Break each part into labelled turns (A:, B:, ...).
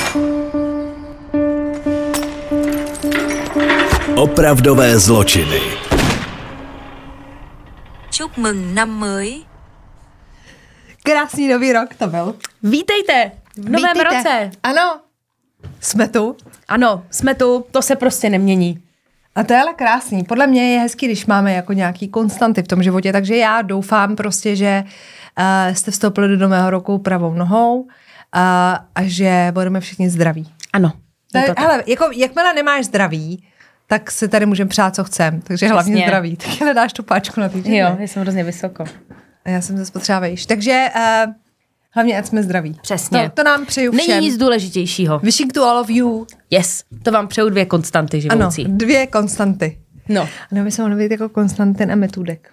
A: Opravdové zločiny.
B: Chúc mừng năm mới.
C: Krásný nový rok to byl.
D: Vítejte v novém roce.
C: Ano, jsme tu.
D: Ano, jsme tu, to se prostě nemění.
C: A to je ale krásný. Podle mě je hezký, když máme jako nějaký konstanty v tom životě, takže já doufám prostě, že jste vstoupili do nového roku pravou nohou a že budeme všichni zdraví.
D: Ano.
C: Hele, jako jakmile nemáš zdraví, tak si tady můžeme přát, co chcem. Takže hlavně zdraví. Tak nedáš tu páčku na týden.
D: Jo, já jsem hrozně vysoko.
C: A já jsem zase potřeba vejš. Takže hlavně, ať jsme zdraví.
D: Přesně.
C: To nám přeju všem.
D: Není nic důležitějšího.
C: Wishing to all of you.
D: Yes, to vám přeju 2 konstanty živoucí.
C: Ano, 2 konstanty.
D: No.
C: No, my jsme mohli být jako Konstantin a Metudek.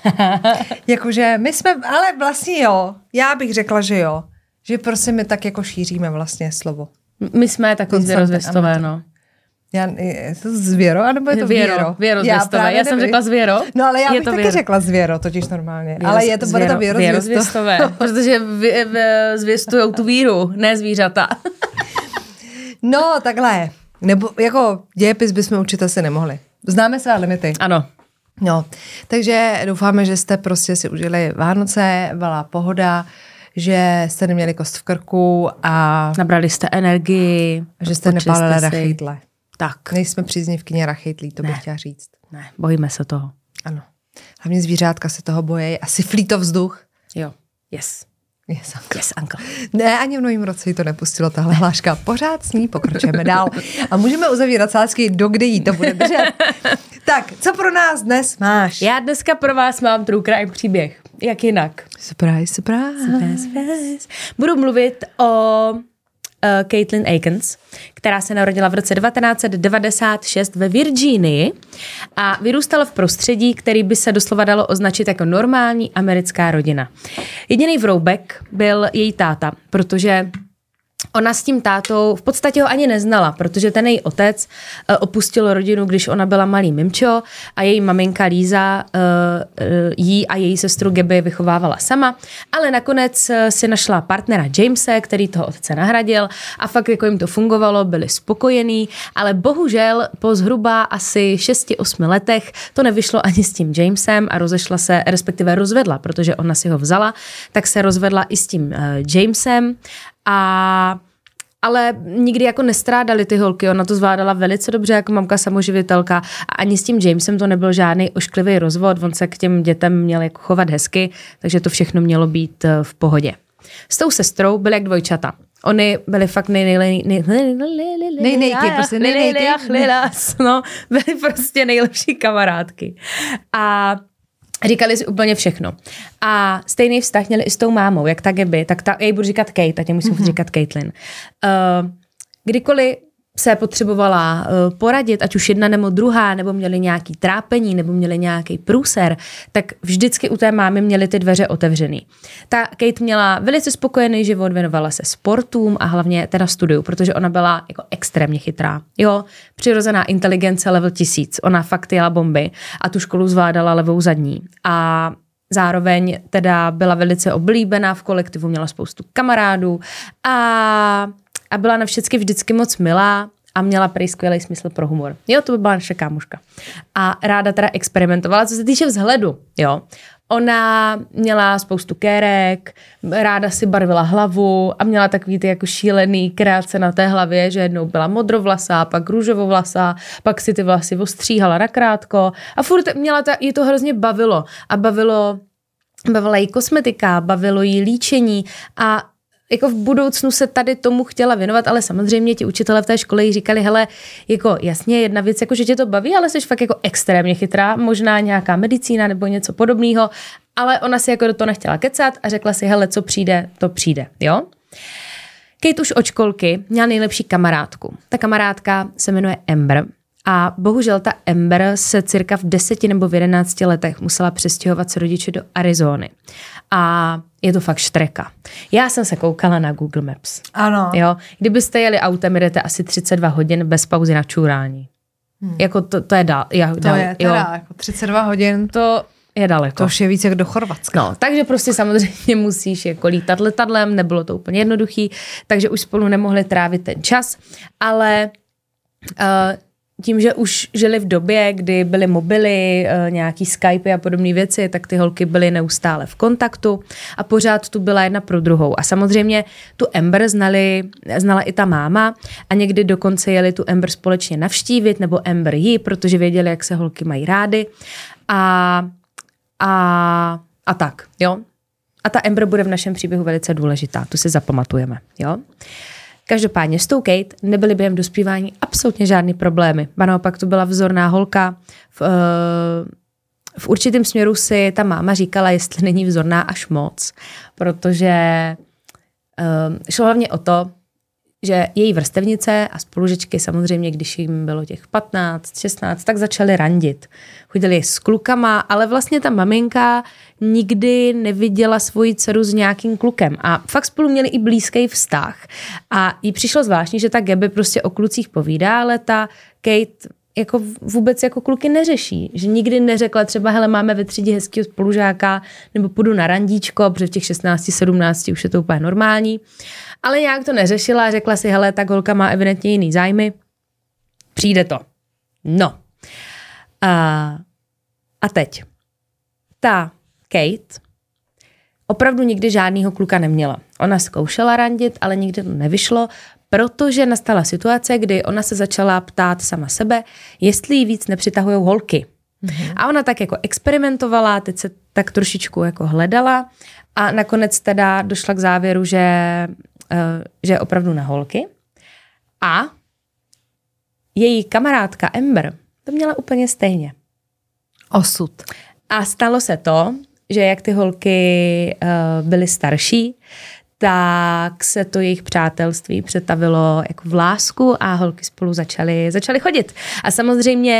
C: Jakože my jsme, ale vlastně jo. Já bych řekla, že jo. Že prostě my tak jako šíříme vlastně slovo.
D: My jsme takový zvěrozvěstové, no.
C: Je to zvěro, anebo je to věro?
D: Věrozvěstové. Já jsem řekla zvěro.
C: No ale já
D: je
C: bych taky řekla zvěro, totiž normálně. Ale je to bude to
D: věrozvěstové. Protože zvěstujou tu víru, ne zvířata.
C: No, takhle. Nebo jako dějepis bychom učit asi nemohli. Známe své limity.
D: Ano.
C: No, takže doufáme, že jste prostě si užili Vánoce, byla pohoda, že jste neměli kost v krku a
D: nabrali jste energii.
C: Že jste nepálili rachejtle.
D: Tak.
C: Nejsme příznivkyně rachejtlí, to bych chtěla říct.
D: Ne, bojíme se toho.
C: Ano. Hlavně zvířátka se toho bojí. Asi flí to vzduch.
D: Jo. Yes.
C: Yes, uncle.
D: Yes, uncle.
C: Ne, ani v novém roce jí to nepustilo, tahle hláška. Pořád s ní pokračujeme dál. A můžeme uzavírat sázky, dokdy jí to bude držet. Tak, co pro nás dnes máš?
D: Já dneska pro vás mám true crime příběh. Jak jinak?
C: Surprise.
D: Budu mluvit o Caitlin Akins, která se narodila v roce 1996 ve Virginii a vyrůstala v prostředí, který by se doslova dalo označit jako normální americká rodina. Jediný vroubek byl její táta, protože ona s tím tátou v podstatě ho ani neznala, protože ten její otec opustil rodinu, když ona byla malý mimčo a její maminka Líza jí a její sestru Gabby vychovávala sama, ale nakonec si našla partnera Jamese, který toho otce nahradil a fakt jako jim to fungovalo, byli spokojení, ale bohužel po zhruba asi 6-8 letech to nevyšlo ani s tím Jamesem a rozešla se, respektive rozvedla, protože ona si ho vzala, tak se rozvedla i s tím Jamesem. Ale nikdy jako nestrádali ty holky, ona to zvládala velice dobře jako mamka samoživitelka a ani s tím Jamesem to nebyl žádný ošklivý rozvod, on se k těm dětem měl jako chovat hezky, takže to všechno mělo být v pohodě. S tou sestrou byly jak dvojčata. Oni byli fakt byli prostě nejlepší kamarádky. A říkali si úplně všechno. A stejný vztah měli i s tou mámou, jak ta Gabby, tak ta, já jí budu říkat Kate, a musím říkat Caitlin. Kdykoliv se potřebovala poradit, ať už jedna nebo druhá, nebo měli nějaký trápení, nebo měli nějaký průser, tak vždycky u té mámy měly ty dveře otevřený. Ta Kate měla velice spokojený život, věnovala se sportům a hlavně teda studiu, protože ona byla jako extrémně chytrá. Jo, přirozená inteligence level 1000, ona fakt jela bomby a tu školu zvládala levou zadní. A zároveň teda byla velice oblíbená v kolektivu, měla spoustu kamarádů a byla na všecky vždycky moc milá a měla prý skvělý smysl pro humor. Jo, to by byla naše kámoška. A ráda teda experimentovala, co se týče vzhledu, jo. Ona měla spoustu kérek, ráda si barvila hlavu a měla takový ty jako šílený kreace na té hlavě, že jednou byla modrovlasá, pak růžovovlasá, pak si ty vlasy ostříhala nakrátko a furt jí to hrozně bavilo. A bavila jí kosmetika, bavilo jí líčení a jako v budoucnu se tady tomu chtěla věnovat, ale samozřejmě ti učitelé v té škole jí říkali, hele, jako jasně jedna věc, jako že tě to baví, ale jsi fakt jako extrémně chytrá, možná nějaká medicína nebo něco podobného, ale ona si jako do toho nechtěla kecat a řekla si, hele, co přijde, to přijde, jo? Kate už od školky měla nejlepší kamarádku. Ta kamarádka se jmenuje Amber a bohužel ta Amber se cirka v 10 nebo v 11 letech musela přestěhovat s rodiči do Arizony. A je to fakt štreka. Já jsem se koukala na Google Maps.
C: Ano.
D: Jo, kdybyste jeli autem, jdete asi 32 hodin bez pauzy na čurání. Jako to je dál.
C: To je teda jako 32 hodin.
D: To je daleko.
C: To už je víc jak do Chorvatska.
D: No, takže prostě samozřejmě musíš jako lítat letadlem, nebylo to úplně jednoduchý, takže už spolu nemohli trávit ten čas, ale tím, že už žili v době, kdy byly mobily, nějaký Skype a podobné věci, tak ty holky byly neustále v kontaktu a pořád tu byla jedna pro druhou. A samozřejmě tu Amber znala i ta máma a někdy dokonce jeli tu Amber společně navštívit, nebo Amber ji, protože věděli, jak se holky mají rády. A tak, jo. A ta Amber bude v našem příběhu velice důležitá, tu si zapamatujeme, jo. Každopádně s tou Kate nebyly během dospívání absolutně žádný problémy. Ba naopak to byla vzorná holka. V určitém směru si ta máma říkala, jestli není vzorná až moc, protože šlo hlavně o to, že její vrstevnice a spolužečky samozřejmě, když jim bylo těch 15, 16, tak začaly randit. Chodili s klukama, ale vlastně ta maminka nikdy neviděla svoji dceru s nějakým klukem. A fakt spolu měli i blízký vztah. A jí přišlo zvláštní, že ta Gabby prostě o klucích povídá, ale ta Kate jako vůbec jako kluky neřeší. Že nikdy neřekla třeba, hele, máme ve třídě hezkýho spolužáka, nebo půjdu na randíčko, protože v těch 16, 17 už je to úplně normální. Ale nějak to neřešila a řekla si, hele, tak holka má evidentně jiný zájmy. Přijde to. No. A teď. Ta Kate opravdu nikdy žádnýho kluka neměla. Ona zkoušela randit, ale nikdy to nevyšlo, protože nastala situace, kdy ona se začala ptát sama sebe, jestli jí víc nepřitahujou holky. Mm-hmm. A ona tak jako experimentovala, teď se tak trošičku jako hledala a nakonec teda došla k závěru, že je opravdu na holky. A její kamarádka Amber to měla úplně stejně.
C: Osud.
D: A stalo se to, že jak ty holky byly starší, tak se to jejich přátelství přetavilo jako v lásku a holky spolu začaly chodit. A samozřejmě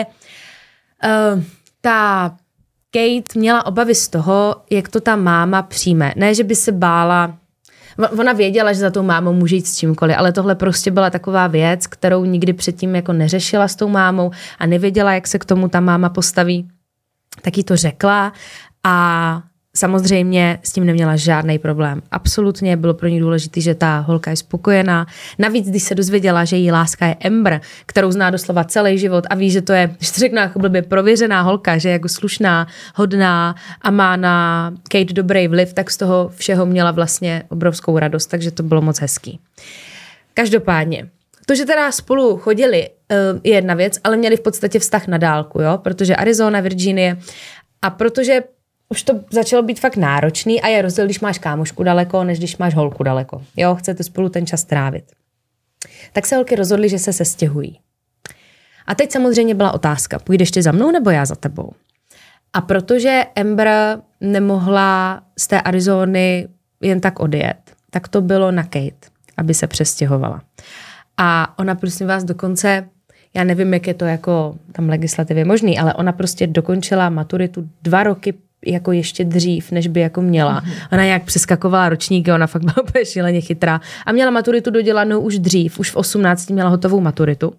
D: ta Kate měla obavy z toho, jak to ta máma přijme. Ne, že by se bála, ona věděla, že za tou mámou může jít s čímkoliv, ale tohle prostě byla taková věc, kterou nikdy předtím jako neřešila s tou mámou a nevěděla, jak se k tomu ta máma postaví. Tak jí to řekla a samozřejmě s tím neměla žádný problém. Absolutně bylo pro ní důležité, že ta holka je spokojená. Navíc, když se dozvěděla, že její láska je Amber, kterou zná doslova celý život a ví, že to je, že to řekne jako blbě, prověřená holka, že je jako slušná, hodná a má na Kate dobrý vliv, tak z toho všeho měla vlastně obrovskou radost, takže to bylo moc hezký. Každopádně, to, že teda spolu chodili, je jedna věc, ale měli v podstatě vztah na dálku, jo? Protože Arizona, Virginie a protože už to začalo být fakt náročný a je rozdíl, když máš kámošku daleko, než když máš holku daleko. Jo, chcete spolu ten čas trávit. Tak se holky rozhodly, že se sestěhují. A teď samozřejmě byla otázka, půjdeš ty za mnou nebo já za tebou? A protože Amber nemohla z té Arizony jen tak odjet, tak to bylo na Kate, aby se přestěhovala. A ona, prosím vás, dokonce, já nevím, jak je to jako tam legislativě možný, ale ona prostě dokončila maturitu 2 roky jako ještě dřív, než by jako měla. Ona nějak přeskakovala ročníky, ona fakt byla úplně šíleně chytrá. A měla maturitu dodělanou už dřív, už v 18 měla hotovou maturitu.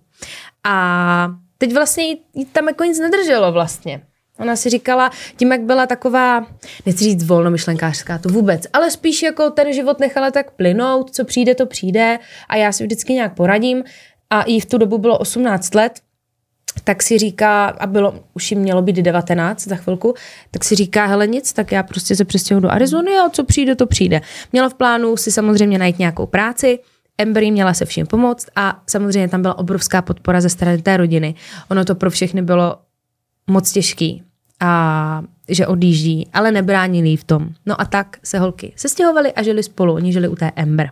D: A teď vlastně jí tam jako nic nedrželo vlastně. Ona si říkala, tím jak byla taková, nechci říct volnomyšlenkářská, to vůbec, ale spíš jako ten život nechala tak plynout, co přijde, to přijde a já si vždycky nějak poradím. A jí v tu dobu bylo 18 let, tak si říká, a už jim mělo být 19 za chvilku, tak si říká, hele nic, tak já prostě se přestěhuji do Arizony a co přijde, to přijde. Měla v plánu si samozřejmě najít nějakou práci, Amber jí měla se vším pomoct a samozřejmě tam byla obrovská podpora ze strany té rodiny. Ono to pro všechny bylo moc těžký a že odjíždí, ale nebránili jí v tom. No a tak se holky sestěhovaly a žili spolu, oni žili u té Amber.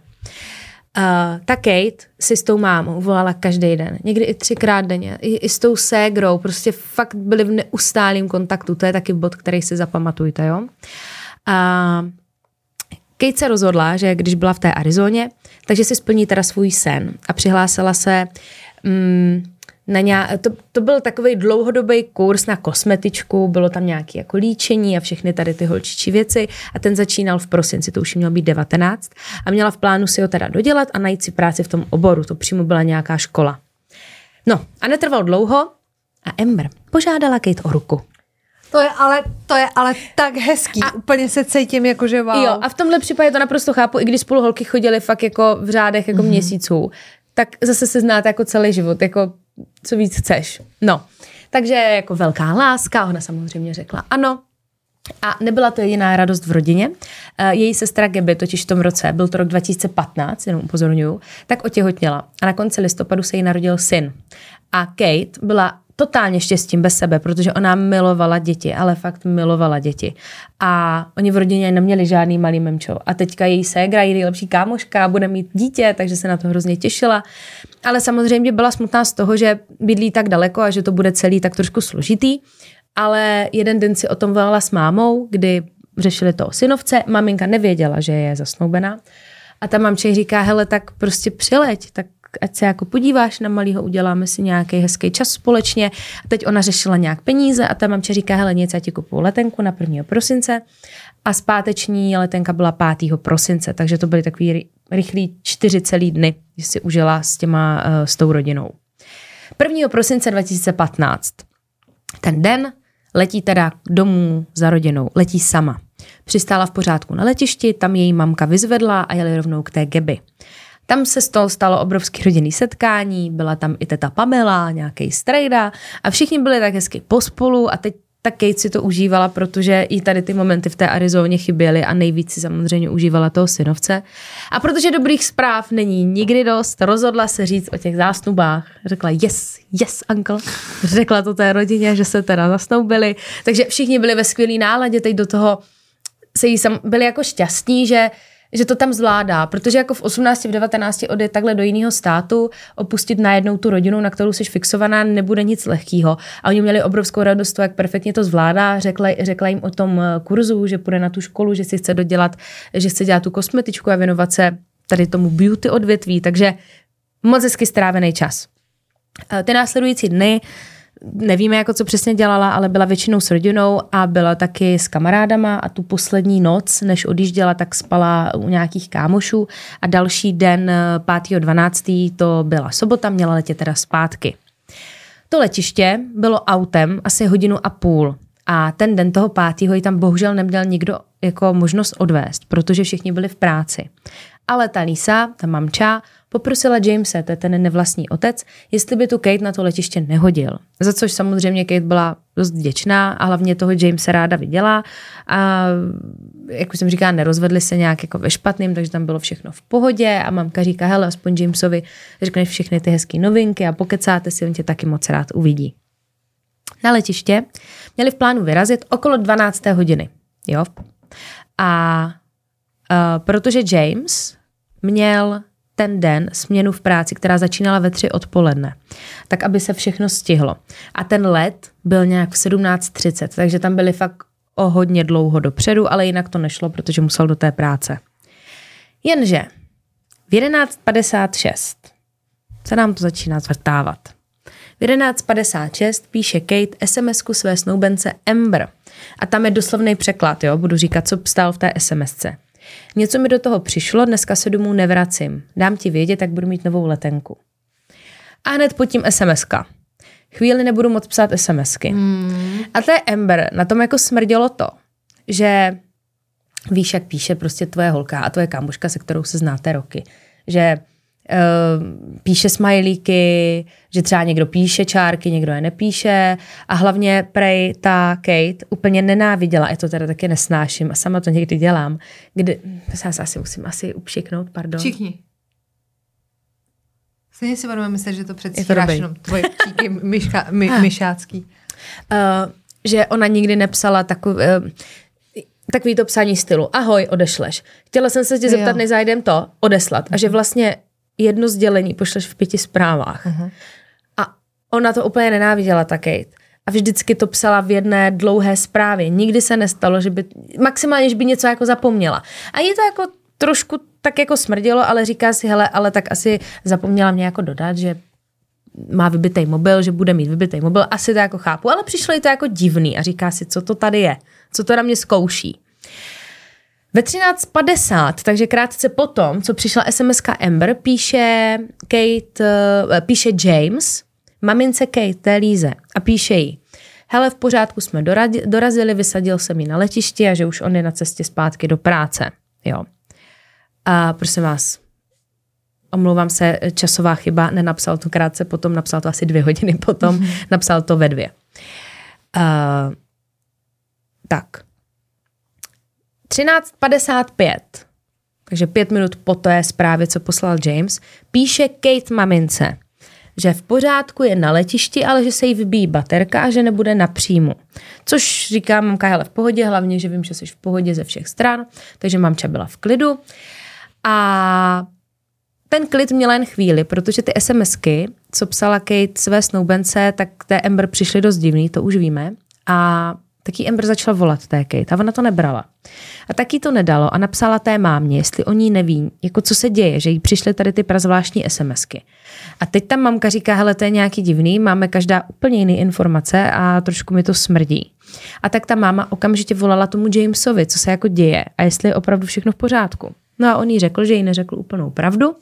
D: Ta Kate si s tou mámou volala každý den, někdy i 3krát denně, i s tou ségrou, prostě fakt byli v neustálém kontaktu, to je taky bod, který si zapamatujte, jo. Kate se rozhodla, že když byla v té Arizoně, takže si splní teda svůj sen a přihlásila se to byl takový dlouhodobý kurz na kosmetičku, bylo tam nějaké jako líčení a všechny tady ty holčičí věci a ten začínal v prosinci, to už jí mělo být 19 a měla v plánu si ho teda dodělat a najít si práci v tom oboru, to přímo byla nějaká škola. No a netrvalo dlouho a Amber požádala Kate o ruku.
C: To je ale tak hezký. A úplně se cítím jako, že wow.
D: Jo, a v tomhle případě to naprosto chápu, i když spolu holky chodily fakt jako v řádech jako měsíců, tak zase se znáte jako celý život, jako co víc chceš. No, takže jako velká láska, ona samozřejmě řekla ano. A nebyla to jediná radost v rodině. Její sestra Gaby totiž v tom roce, byl to rok 2015, jenom upozorňuju, tak otěhotněla. A na konci listopadu se jí narodil syn. A Kate byla totálně štěstím bez sebe, protože ona milovala děti, ale fakt milovala děti. A oni v rodině neměli žádný malý memčo. A teďka její ségra, její nejlepší kámoška, bude mít dítě, takže se na to hrozně těšila. Ale samozřejmě byla smutná z toho, že bydlí tak daleko a že to bude celý tak trošku složitý. Ale jeden den si o tom volala s mámou, kdy řešili to o synovce. Maminka nevěděla, že je zasnoubená. A ta mamče říká, hele, tak prostě přileď, tak ať se jako podíváš na malýho, uděláme si nějaký hezký čas společně. A teď ona řešila nějak peníze a ta mamče říká, hele, něco, já ti kupuju letenku na 1. prosince a zpáteční letenka byla 5. prosince, takže to byly takový rychlý 4 celý dny, že si užila s tou rodinou. 1. prosince 2015. Ten den letí teda domů za rodinou, letí sama. Přistála v pořádku na letišti, tam její mamka vyzvedla a jeli rovnou k té Gaby. Tam se stalo obrovský rodinný setkání, byla tam i teta Pamela, nějaký strejda a všichni byli tak hezky pospolu a teď ta Kate si to užívala, protože jí tady ty momenty v té Arizoně chyběly a nejvíc si samozřejmě užívala toho synovce. A protože dobrých zpráv není nikdy dost, rozhodla se říct o těch zásnubách. Řekla yes, uncle. Řekla to té rodině, že se teda zasnoubili. Takže všichni byli ve skvělý náladě, teď do toho byli jako šťastní, že to tam zvládá, protože jako v 18, v 19 odjet takhle do jiného státu, opustit najednou tu rodinu, na kterou jsi fixovaná, nebude nic lehkýho. A oni měli obrovskou radost to, jak perfektně to zvládá. Řekla jim o tom kurzu, že půjde na tu školu, že si chce dodělat, že chce dělat tu kosmetičku a věnovat se tady tomu beauty odvětví, takže moc hezky strávený čas. Ty následující dny nevíme, jako co přesně dělala, ale byla většinou s rodinou a byla taky s kamarádama a tu poslední noc, než odjížděla, tak spala u nějakých kámošů a další den 5.12. to byla sobota, měla letět teda zpátky. To letiště bylo autem asi 1.5 hodiny a ten den toho 5. ji tam bohužel neměl nikdo jako možnost odvést, protože všichni byli v práci. Ale ta Lisa, ta mamča, poprosila Jamese, to je ten nevlastní otec, jestli by tu Kate na to letiště nehodil. Za což samozřejmě Kate byla dost vděčná a hlavně toho Jamese ráda viděla. A jak už jsem říkala, nerozvedli se nějak jako ve špatným, takže tam bylo všechno v pohodě a mamka říká, hele, aspoň Jamesovi řekneš všechny ty hezké novinky a pokecáte si, on tě taky moc rád uvidí. Na letiště měli v plánu vyrazit okolo 12. hodiny. Jo? A protože James měl ten den směnu v práci, která začínala ve 3 odpoledne, tak aby se všechno stihlo. A ten let byl nějak v 17:30, takže tam byli fakt o hodně dlouho dopředu, ale jinak to nešlo, protože musel do té práce. Jenže v 11:56 se nám to začíná zvrtávat. V 11:56 píše Kate SMS-ku své snoubence Amber. A tam je doslovný překlad, jo, budu říkat, co psal v té SMSce. Něco mi do toho přišlo, dneska se domů nevracím. Dám ti vědět, jak budu mít novou letenku. A hned pod tím SMSka. Chvíli nebudu moc psát SMSky. A to je Amber. Na tom jako smrdělo to, že víš, jak píše prostě tvoje holka a tvoje kámoška, se kterou se znáte roky. Že píše smajlíky, že třeba někdo píše čárky, někdo je nepíše a hlavně prej ta Kate úplně nenáviděla, já to teda taky nesnáším a sama to někdy dělám, kdy, já se asi musím upšiknout, pardon.
C: Všichni. Stejně si budeme myslet, že to předstíráš jenom tvoje pčíky myšácký.
D: Že ona nikdy nepsala takový to psání stylu. Ahoj, odešleš. Chtěla jsem se tě zeptat, než zajdem to, odeslat. A že vlastně jedno sdělení pošleš v 5 zprávách. A ona to úplně nenáviděla, ta Kate. A vždycky to psala v jedné dlouhé zprávě. Nikdy se nestalo, že by, maximálně, že by něco jako zapomněla. A je to jako trošku tak jako smrdělo, ale říká si, hele, ale tak asi zapomněla mě jako dodat, že má vybitej mobil, že bude mít vybitej mobil. Asi to jako chápu, ale přišlo jí to jako divný a říká si, co to tady je, co to na mě zkouší. Ve 13:50, takže krátce potom, co přišla SMS-ka Amber, píše James mamince Kate, té Líze, a píše jí, hele, v pořádku jsme dorazili, vysadil jsem ji na letišti a že už on je na cestě zpátky do práce. Jo. A prosím vás, omlouvám se, časová chyba, nenapsal to krátce potom, napsal to asi 2 hodiny potom, napsal to ve 2. Tak. 13:55, takže 5 minut po té zprávě, co poslal James, píše Kate mamince, že v pořádku je na letišti, ale že se jí vybíjí baterka a že nebude na příjmu. Což říká mamka, hele, v pohodě, hlavně, že vím, že jsi v pohodě ze všech stran, takže mamča byla v klidu. A ten klid měla jen chvíli, protože ty SMSky, co psala Kate své snoubence, tak té Amber přišly dost divný, to už víme. A taky Amber začala volat té Kate a ona to nebrala. A taky to nedalo a napsala té mámě, jestli o ní neví, jako co se děje, že jí přišly tady ty prazvláštní SMSky. A teď tam mamka říká, hele, to je nějaký divný, máme každá úplně jiný informace a trošku mi to smrdí. A tak ta máma okamžitě volala tomu Jamesovi, co se jako děje a jestli je opravdu všechno v pořádku. No a on jí řekl, že jí neřekl úplnou pravdu.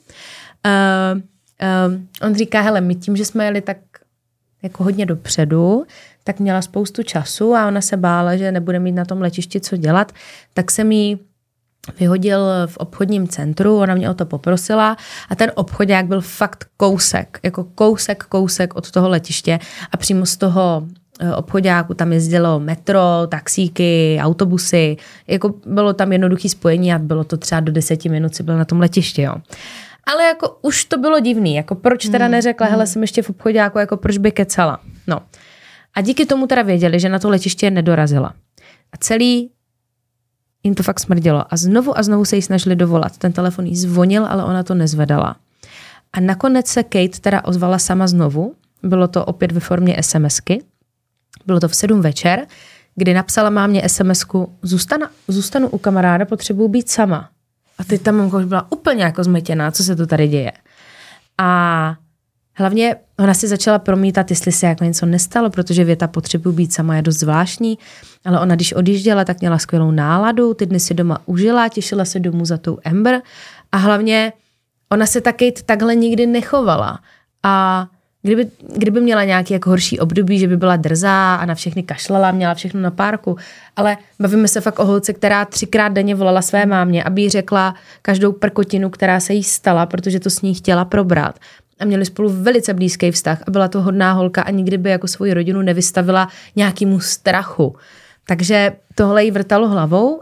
D: On říká, hele, my tím, že jsme jeli tak jako hodně dopředu, tak měla spoustu času a ona se bála, že nebude mít na tom letišti co dělat, tak jsem jí vyhodil v obchodním centru, ona mě o to poprosila a ten obchodák byl fakt kousek, jako kousek od toho letiště a přímo z toho obchodáku tam jezdilo metro, taxíky, autobusy, jako bylo tam jednoduché spojení a bylo to třeba do 10 minut si byl na tom letišti, jo. Ale jako už to bylo divný, jako proč teda neřekla, hele, jsem ještě v obchodáku, jako proč by kecala. No. A díky tomu teda věděli, že na to letiště nedorazila. A celý jim to fakt smrdělo. A znovu se jí snažili dovolat. Ten telefon jí zvonil, ale ona to nezvedala. A nakonec se Kate teda ozvala sama znovu. Bylo to opět ve formě SMSky. Bylo to v 7 večer, kdy napsala mámě SMSku, zůstanu u kamaráda, potřebuji být sama. A teď ta mamka už byla úplně jako zmetěná, co se to tady děje. A hlavně ona si začala promítat, jestli se jako něco nestalo, protože věta potřebuji být sama je dost zvláštní, ale ona když odjížděla, tak měla skvělou náladu, ty dny si doma užila, těšila se domů za tou Amber a hlavně ona se taky takhle nikdy nechovala. A kdyby měla nějaký jako horší období, že by byla drzá a na všechny kašlala, měla všechno na párku, ale bavíme se fakt o holce, která 3krát denně volala své mámě, aby jí řekla každou prkotinu, která se jí stala, protože to s ní chtěla probrat. A měli spolu velice blízký vztah a byla to hodná holka a nikdy by jako svoji rodinu nevystavila nějakému strachu. Takže tohle jí vrtalo hlavou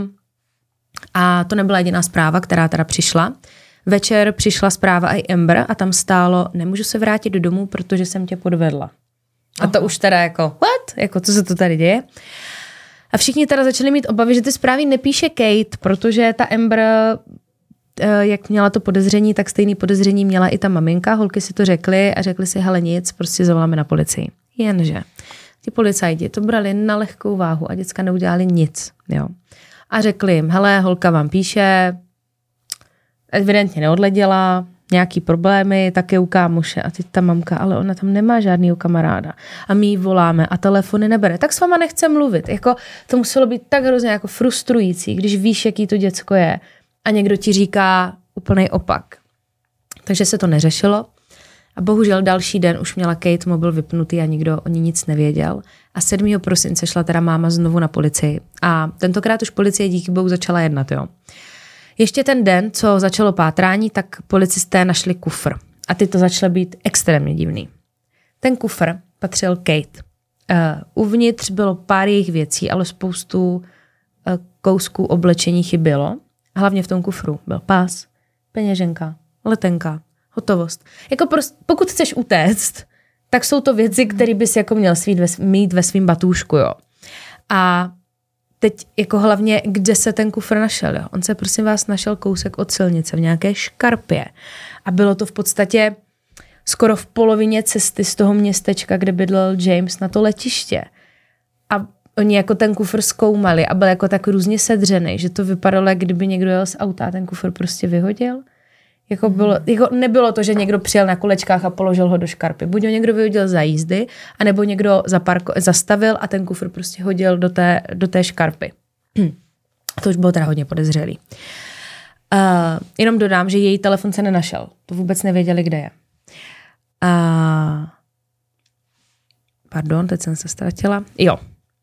D: a to nebyla jediná zpráva, která teda přišla. Večer přišla zpráva i Amber a tam stálo, nemůžu se vrátit do domu, protože jsem tě podvedla. A to už teda jako, what? Jako, co se to tady děje? A všichni teda začali mít obavy, že ty zprávy nepíše Kate, protože ta Amber, jak měla to podezření, tak stejný podezření měla i ta maminka. Holky si to řekly a řekly si, hele nic, prostě zavoláme na policii. Jenže ti policajti to brali na lehkou váhu a děcka neudělali nic. Jo. A řekli jim, hele, holka vám píše, evidentně neodletěla, nějaký problémy, také u kámoše. A teď ta mamka, ale ona tam nemá žádnýho kamaráda. A my jí voláme a telefony nebere. Tak s váma nechce mluvit. Jako, to muselo být tak hrozně jako frustrující, když víš, jaký to děcko je. A někdo ti říká úplný opak. Takže se to neřešilo. A bohužel další den už měla Kate mobil vypnutý a nikdo o ní nic nevěděl. A 7. prosince šla teda máma znovu na policii. A tentokrát už policie díky bohu začala jednat, jo. Ještě ten den, co začalo pátrání, tak policisté našli kufr. A ty to začaly být extrémně divný. Ten kufr patřil Kate. Uvnitř bylo pár jejich věcí, ale spoustu kousků oblečení chybělo. Hlavně v tom kufru byl pás, peněženka, letenka, hotovost. Jako pokud chceš utéct, tak jsou to věci, které bys jako měl mít ve svým batůžku, jo. A teď jako hlavně, kde se ten kufr našel, jo? On se, prosím vás, našel kousek od silnice v nějaké škarpě. A bylo to v podstatě skoro v polovině cesty z toho městečka, kde bydlel James, na to letiště. A oni jako ten kufr zkoumali a byl jako tak různě sedřený, že to vypadalo, jak kdyby někdo jel z auta a ten kufr prostě vyhodil. Jako nebylo to, že někdo přijel na kolečkách a položil ho do škarpy. Buď ho někdo vyhodil za jízdy, anebo někdo zastavil a ten kufr prostě hodil do té škarpy. To už bylo teda hodně podezřelý. Jenom dodám, že její telefon se nenašel. To vůbec nevěděli, kde je. Pardon, teď jsem se ztratila. Jo.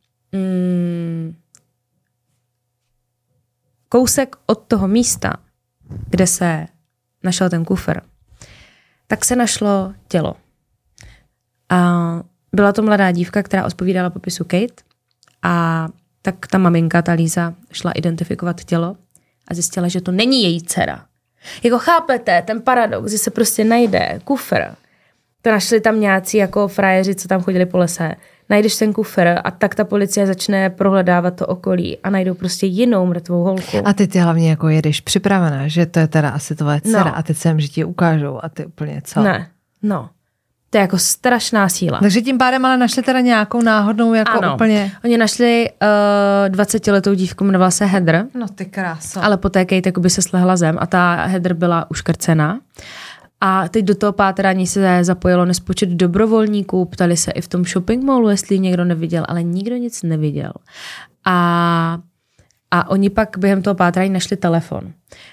D: Kousek od toho místa, kde se našel ten kufr, tak se našlo tělo. A byla to mladá dívka, která odpovídala popisu Kate a tak ta maminka, ta Lisa, šla identifikovat tělo a zjistila, že to není její dcera. Jako chápete, ten paradox, že se prostě najde kufr, to našli tam nějací jako frajeři, co tam chodili po lese, najdeš ten kufr a tak ta policie začne prohledávat to okolí a najdou prostě jinou mrtvou holku.
C: A ty hlavně jako jedeš připravená, že to je teda asi tvoje dcera a teď sem, že ti ukážou a ty úplně co?
D: Ne, no. To je jako strašná síla.
C: Takže tím pádem ale našli teda nějakou náhodnou jako
D: ano.
C: úplně...
D: Oni našli 20letou dívku, jmenovala se Heather.
C: No ty kráso.
D: Ale poté Kate jakoby se slehla zem a ta Heather byla uškrcená. A teď do toho pátrání se zapojilo nespočet dobrovolníků, ptali se i v tom shopping mallu, jestli někdo neviděl, ale nikdo nic neviděl. A oni pak během toho pátrání našli telefon.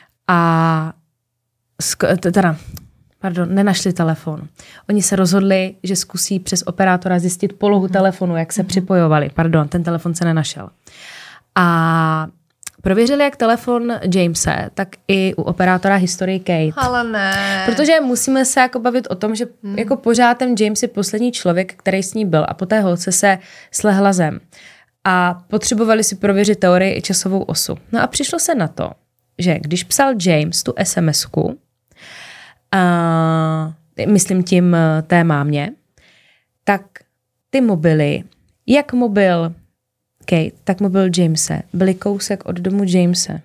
D: Nenašli telefon. Oni se rozhodli, že zkusí přes operátora zjistit polohu telefonu, jak se připojovali. Ten telefon se nenašel. A prověřili jak telefon Jamese, tak i u operátora historii Kate.
C: Ale ne.
D: Protože musíme se jako bavit o tom, že jako pořád ten James je poslední člověk, který s ní byl a po té holce se slehla zem. A potřebovali si prověřit teorii i časovou osu. No a přišlo se na to, že když psal James tu SMS-ku, myslím tím té mámě, tak ty mobily, jak mobil Kate, tak mobil Jamese, byly kousek od domu Jamese.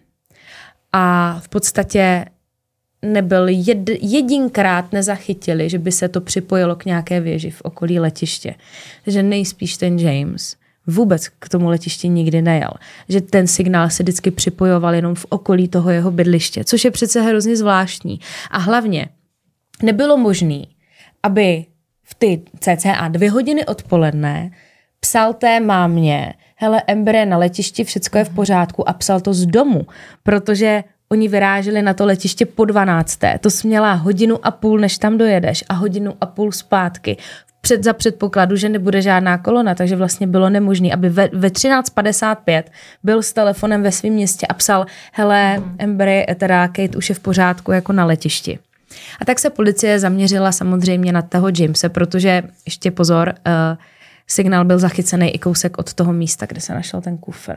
D: A v podstatě nebyl jedinkrát nezachytili, že by se to připojilo k nějaké věži v okolí letiště. Takže nejspíš ten James vůbec k tomu letišti nikdy nejel. Že ten signál se vždycky připojoval jenom v okolí toho jeho bydliště, což je přece hrozně zvláštní. A hlavně nebylo možné, aby v ty cca 2 hodiny odpoledne psal té mámě, hele, Amber je na letišti, všecko je v pořádku a psal to z domu, protože oni vyráželi na to letiště po 12. To jsi měla 1,5 hodiny, než tam dojedeš a 1,5 hodiny zpátky. Za předpokladu, že nebude žádná kolona, takže vlastně bylo nemožné, aby ve 13:55 byl s telefonem ve svém městě a psal, hele, Amber, teda Kate už je v pořádku jako na letišti. A tak se policie zaměřila samozřejmě na toho Jamese, protože, ještě pozor, signál byl zachycený i kousek od toho místa, kde se našel ten kufr.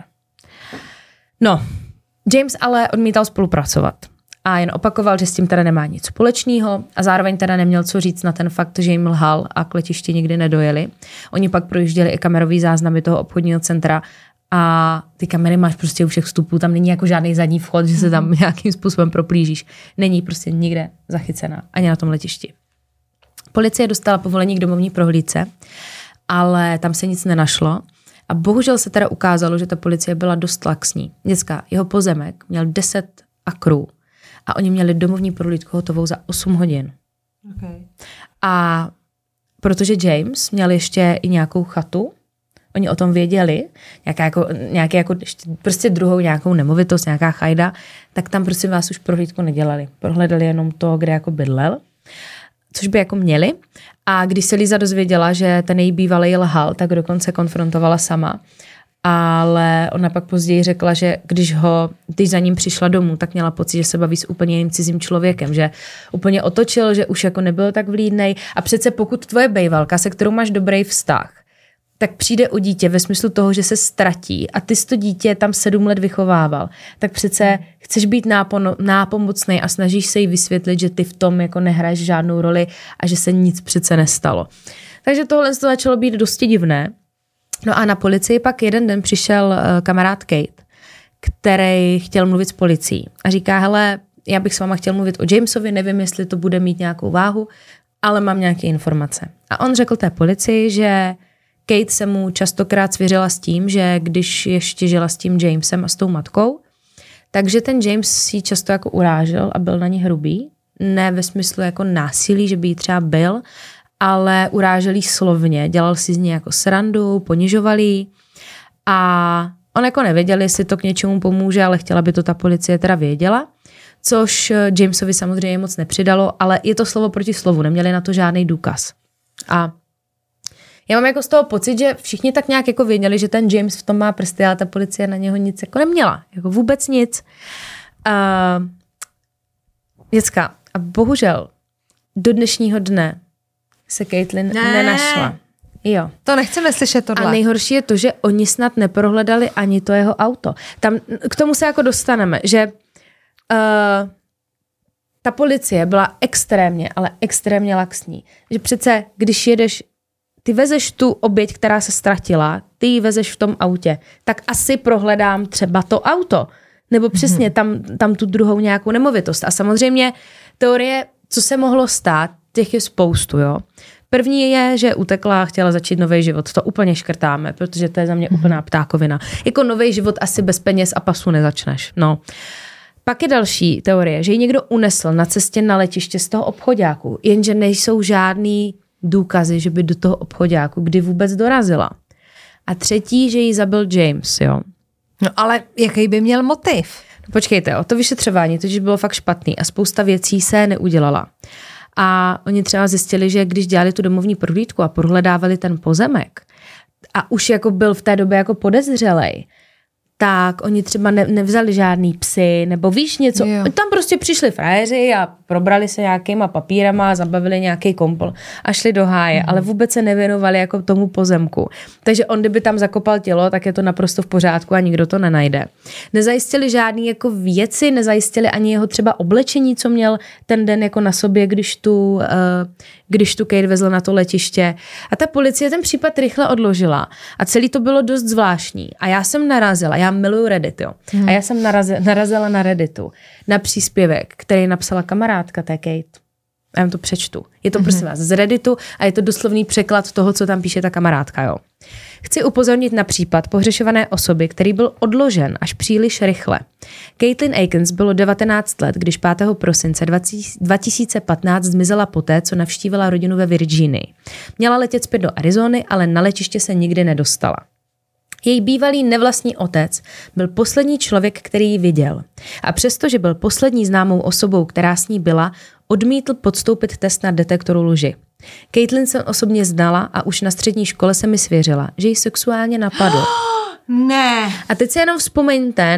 D: No, James ale odmítal spolupracovat a jen opakoval, že s tím teda nemá nic společného a zároveň teda neměl co říct na ten fakt, že jim lhal a k letišti nikdy nedojeli. Oni pak projížděli i kamerový záznamy toho obchodního centra a ty kamery máš prostě u všech vstupů, tam není jako žádný zadní vchod, že se tam nějakým způsobem proplížíš. Není prostě nikde zachycená, ani na tom letišti. Policie dostala povolení k domovní prohlídce, ale tam se nic nenašlo. A bohužel se teda ukázalo, že ta policie byla dost laxní. Děcka, jeho pozemek měl 10 akrů a oni měli domovní prohlídku hotovou za 8 hodin.
C: Okay.
D: A protože James měl ještě i nějakou chatu, oni o tom věděli, nějaký jako prostě druhou nějakou nemovitost, nějaká chajda, tak tam prostě vás už prohlídku nedělali. Prohledali jenom to, kde jako bydlel, což by jako měli. A když se Lisa dozvěděla, že ten její bývalý lhal, tak dokonce konfrontovala sama. Ale ona pak později řekla, že když za ním přišla domů, tak měla pocit, že se baví s úplně jiným cizím člověkem, že úplně otočil, že už jako nebyl tak vlídnej. A přece pokud tvoje bejvalka, se kterou máš dobrý vztah, tak přijde o dítě ve smyslu toho, že se ztratí a ty jsi to dítě tam 7 let vychovával, tak přece chceš být nápomocnej a snažíš se jí vysvětlit, že ty v tom jako nehraješ žádnou roli a že se nic přece nestalo. Takže tohle to začalo být dosti divné. No a na policii pak jeden den přišel kamarád Kate, který chtěl mluvit s policií a říká, hele, já bych s váma chtěl mluvit o Jamesovi, nevím, jestli to bude mít nějakou váhu, ale mám nějaké informace. A on řekl té policii, že Kate se mu častokrát svěřila s tím, že když ještě žila s tím Jamesem a s tou matkou, takže ten James si často jako urážel a byl na ní hrubý. Ne ve smyslu jako násilí, že by jí třeba byl, ale urážel jí slovně, dělal si z ní jako srandu, ponižoval jí a on jako nevěděl, jestli to k něčemu pomůže, ale chtěla by to ta policie teda věděla, což Jamesovi samozřejmě moc nepřidalo, ale je to slovo proti slovu, neměli na to žádný důkaz. A Já mám jako z toho pocit, že všichni tak nějak jako věděli, že ten James v tom má prsty, ale ta policie na něho nic jako neměla. Jako vůbec nic. Děcka, a bohužel do dnešního dne se Caitlyn nenašla. Jo.
C: To nechceme slyšet tohle.
D: A nejhorší je to, že oni snad neprohledali ani to jeho auto. Tam k tomu se jako dostaneme, že ta policie byla extrémně, ale extrémně laxní. Že přece, když jedeš, ty vezeš tu oběť, která se ztratila, ty ji vezeš v tom autě, tak asi prohledám třeba to auto. Nebo přesně tam tu druhou nějakou nemovitost. A samozřejmě teorie, co se mohlo stát, těch je spoustu, jo. První je, že utekla a chtěla začít nový život. To úplně škrtáme, protože to je za mě úplná ptákovina. Jako nový život asi bez peněz a pasu nezačneš. No. Pak je další teorie, že ji někdo unesl na cestě na letiště z toho obchoďáku, jenže nejsou žádný důkazy, že by do toho obchoďáku kdy vůbec dorazila. A třetí, že ji zabil James, jo.
C: No ale jaký by měl motiv?
D: No, počkejte, to vyšetřování totiž bylo fakt špatný a spousta věcí se neudělala. A oni třeba zjistili, že když dělali tu domovní prohlídku a prohledávali ten pozemek a už jako byl v té době jako podezřelej, tak oni třeba nevzali žádný psy, nebo víš něco, tam prostě přišli frajeři a probrali se nějakýma papírama, zabavili nějaký kompl a šli do háje, ale vůbec se nevěnovali jako tomu pozemku. Takže on, kdyby tam zakopal tělo, tak je to naprosto v pořádku a nikdo to nenajde. Nezajistili žádný jako věci, nezajistili ani jeho třeba oblečení, co měl ten den jako na sobě, když tu Kate vezl na to letiště. A ta policie ten případ rychle odložila a celý to bylo dost zvláštní. A já jsem narazila, já miluju Reddit, jo. A já jsem narazila na Redditu na příspěvek, který napsala kamarádka té Kate. Já vám to přečtu. Je to prosím vás z Redditu a je to doslovný překlad toho, co tam píše ta kamarádka, jo. Chci upozornit na případ pohřešované osoby, který byl odložen až příliš rychle. Caitlin Akins bylo 19 let, když 5. prosince 2015 zmizela poté, co navštívila rodinu ve Virginii. Měla letět zpět do Arizony, ale na letiště se nikdy nedostala. Její bývalý nevlastní otec byl poslední člověk, který ji viděl. A přestože byl poslední známou osobou, která s ní byla, odmítl podstoupit test na detektoru lži. Caitlin jsem osobně znala a už na střední škole se mi svěřila, že ji sexuálně napadl.
C: Ne.
D: A teď si jenom vzpomeňte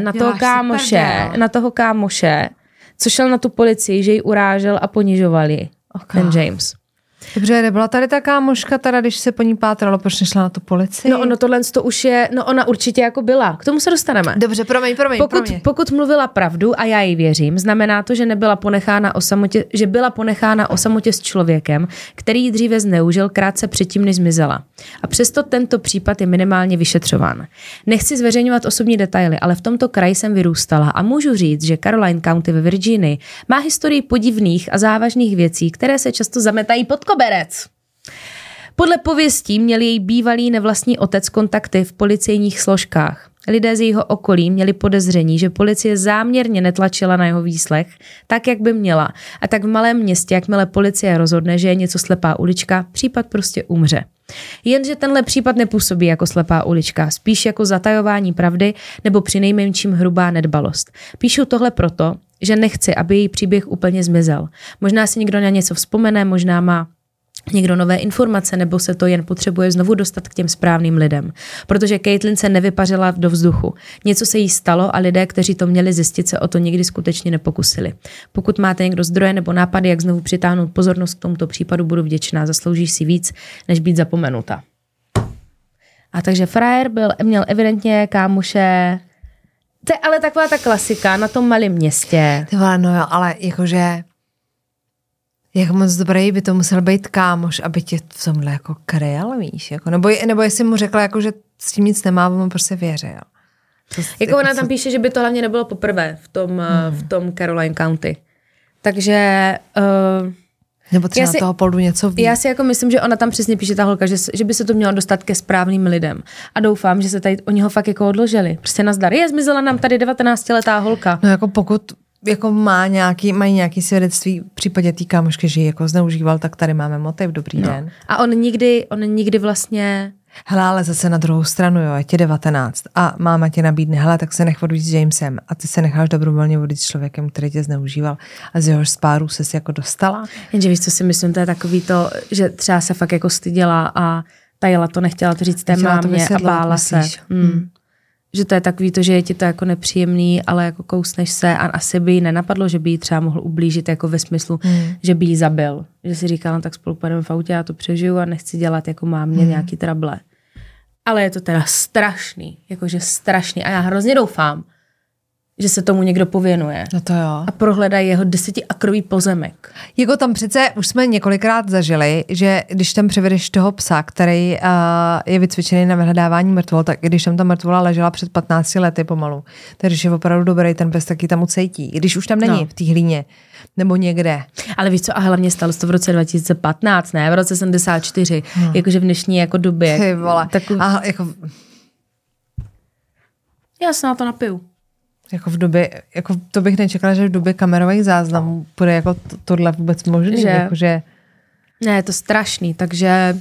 D: na toho kámoše, co šel na tu policii, že ji urážel a ponižoval ji. Ten James.
C: Dobře, nebyla tady ta kámoška, teda, když se po ní pátralo, proč nešla na tu policii?
D: No tohle to už je, ona určitě jako byla. K tomu se dostaneme.
C: Dobře, promiň.
D: Pokud mluvila pravdu a já jí věřím, znamená to, že byla ponechána o samotě s člověkem, který ji dříve zneužil krátce předtím, než zmizela. A přesto tento případ je minimálně vyšetřován. Nechci zveřejňovat osobní detaily, ale v tomto kraji jsem vyrůstala a můžu říct, že Caroline County ve Virginii má historii podivných a závažných věcí, které se často zametají pod koberec. Podle pověstí měl její bývalý nevlastní otec kontakty v policejních složkách. Lidé z jejího okolí měli podezření, že policie záměrně netlačila na jeho výslech tak, jak by měla. A tak v malém městě, jakmile policie rozhodne, že je něco slepá ulička, případ prostě umře. Jenže tenhle případ nepůsobí jako slepá ulička, spíš jako zatajování pravdy nebo přinejmenším hrubá nedbalost. Píšu tohle proto, že nechci, aby její příběh úplně zmizel. Možná si někdo na něco vzpomene, možná má někdo nové informace, nebo se to jen potřebuje znovu dostat k těm správným lidem. Protože Caitlin se nevypařila do vzduchu. Něco se jí stalo a lidé, kteří to měli zjistit, se o to nikdy skutečně nepokusili. Pokud máte někdo zdroje nebo nápady, jak znovu přitáhnout pozornost k tomuto případu, budu vděčná. Zasloužíš si víc, než být zapomenuta. A takže frajer měl evidentně kámoše. To je ale taková ta klasika na tom malém městě.
C: No jo, ale jakože jak moc dobrý by to musel být kámoš, aby tě v tomhle jako kryl, víš? Jako, nebo jestli mu řekla, jako, že s tím nic nemá, on mu prostě věřil.
D: Jako ona tam píše, že by to hlavně nebylo poprvé v tom Caroline County. Takže
C: nebo třeba na toho poldu něco ví.
D: Já si jako myslím, že ona tam přesně píše ta holka, že by se to mělo dostat ke správným lidem. A doufám, že se tady oni ho fakt jako odložili. Prostě nazdar. Zmizela nám tady 19letá holka.
C: No jako pokud jako mají nějaký svědectví v případě té kámošky, že ji jako zneužíval, tak tady máme motiv, dobrý den.
D: A on nikdy vlastně.
C: Hele, ale zase na druhou stranu, jo, je ti 19 a máma tě nabídne, hele, tak se nech vodit s Jamesem a ty se necháš dobrovolně vodit s člověkem, který tě zneužíval a z jehož spáru ses jako dostala.
D: Jenže víš, co si myslím, to je takový to, že třeba se fakt jako styděla a Tajila to, nechtěla to říct té mámě a bála se. Že to je takový to, že je ti to jako nepříjemný, ale jako kousneš se a asi by jí nenapadlo, že by jí třeba mohl ublížit jako ve smyslu, že by jí zabil. Že si říkala, no tak spolu pojedeme v autě, já to přežiju a nechci dělat jako mámě nějaký trable. Ale je to teda strašný, jakože strašný a já hrozně doufám, že se tomu někdo pověnuje.
C: No to jo.
D: A prohledají jeho 10akrový pozemek.
C: Jako tam přece už jsme několikrát zažili, že když tam přivedeš toho psa, který je vycvičený na vyhledávání mrtvol, tak když tam ta mrtvola ležela před 15 lety pomalu, tak když je opravdu dobrý ten pes, taky tam ucejtí. I když už tam není v té hlíně nebo někde.
D: Ale víš co, a hlavně stalo se to v roce 2015, ne? V roce 74. Jakože v dnešní jako době.
C: Ty vole.
D: Já se na to napiju.
C: Jako v době, jako to bych nečekala, že v době kamerových záznamů bude jako tohle vůbec možný. Jakože...
D: Ne, je to strašný, takže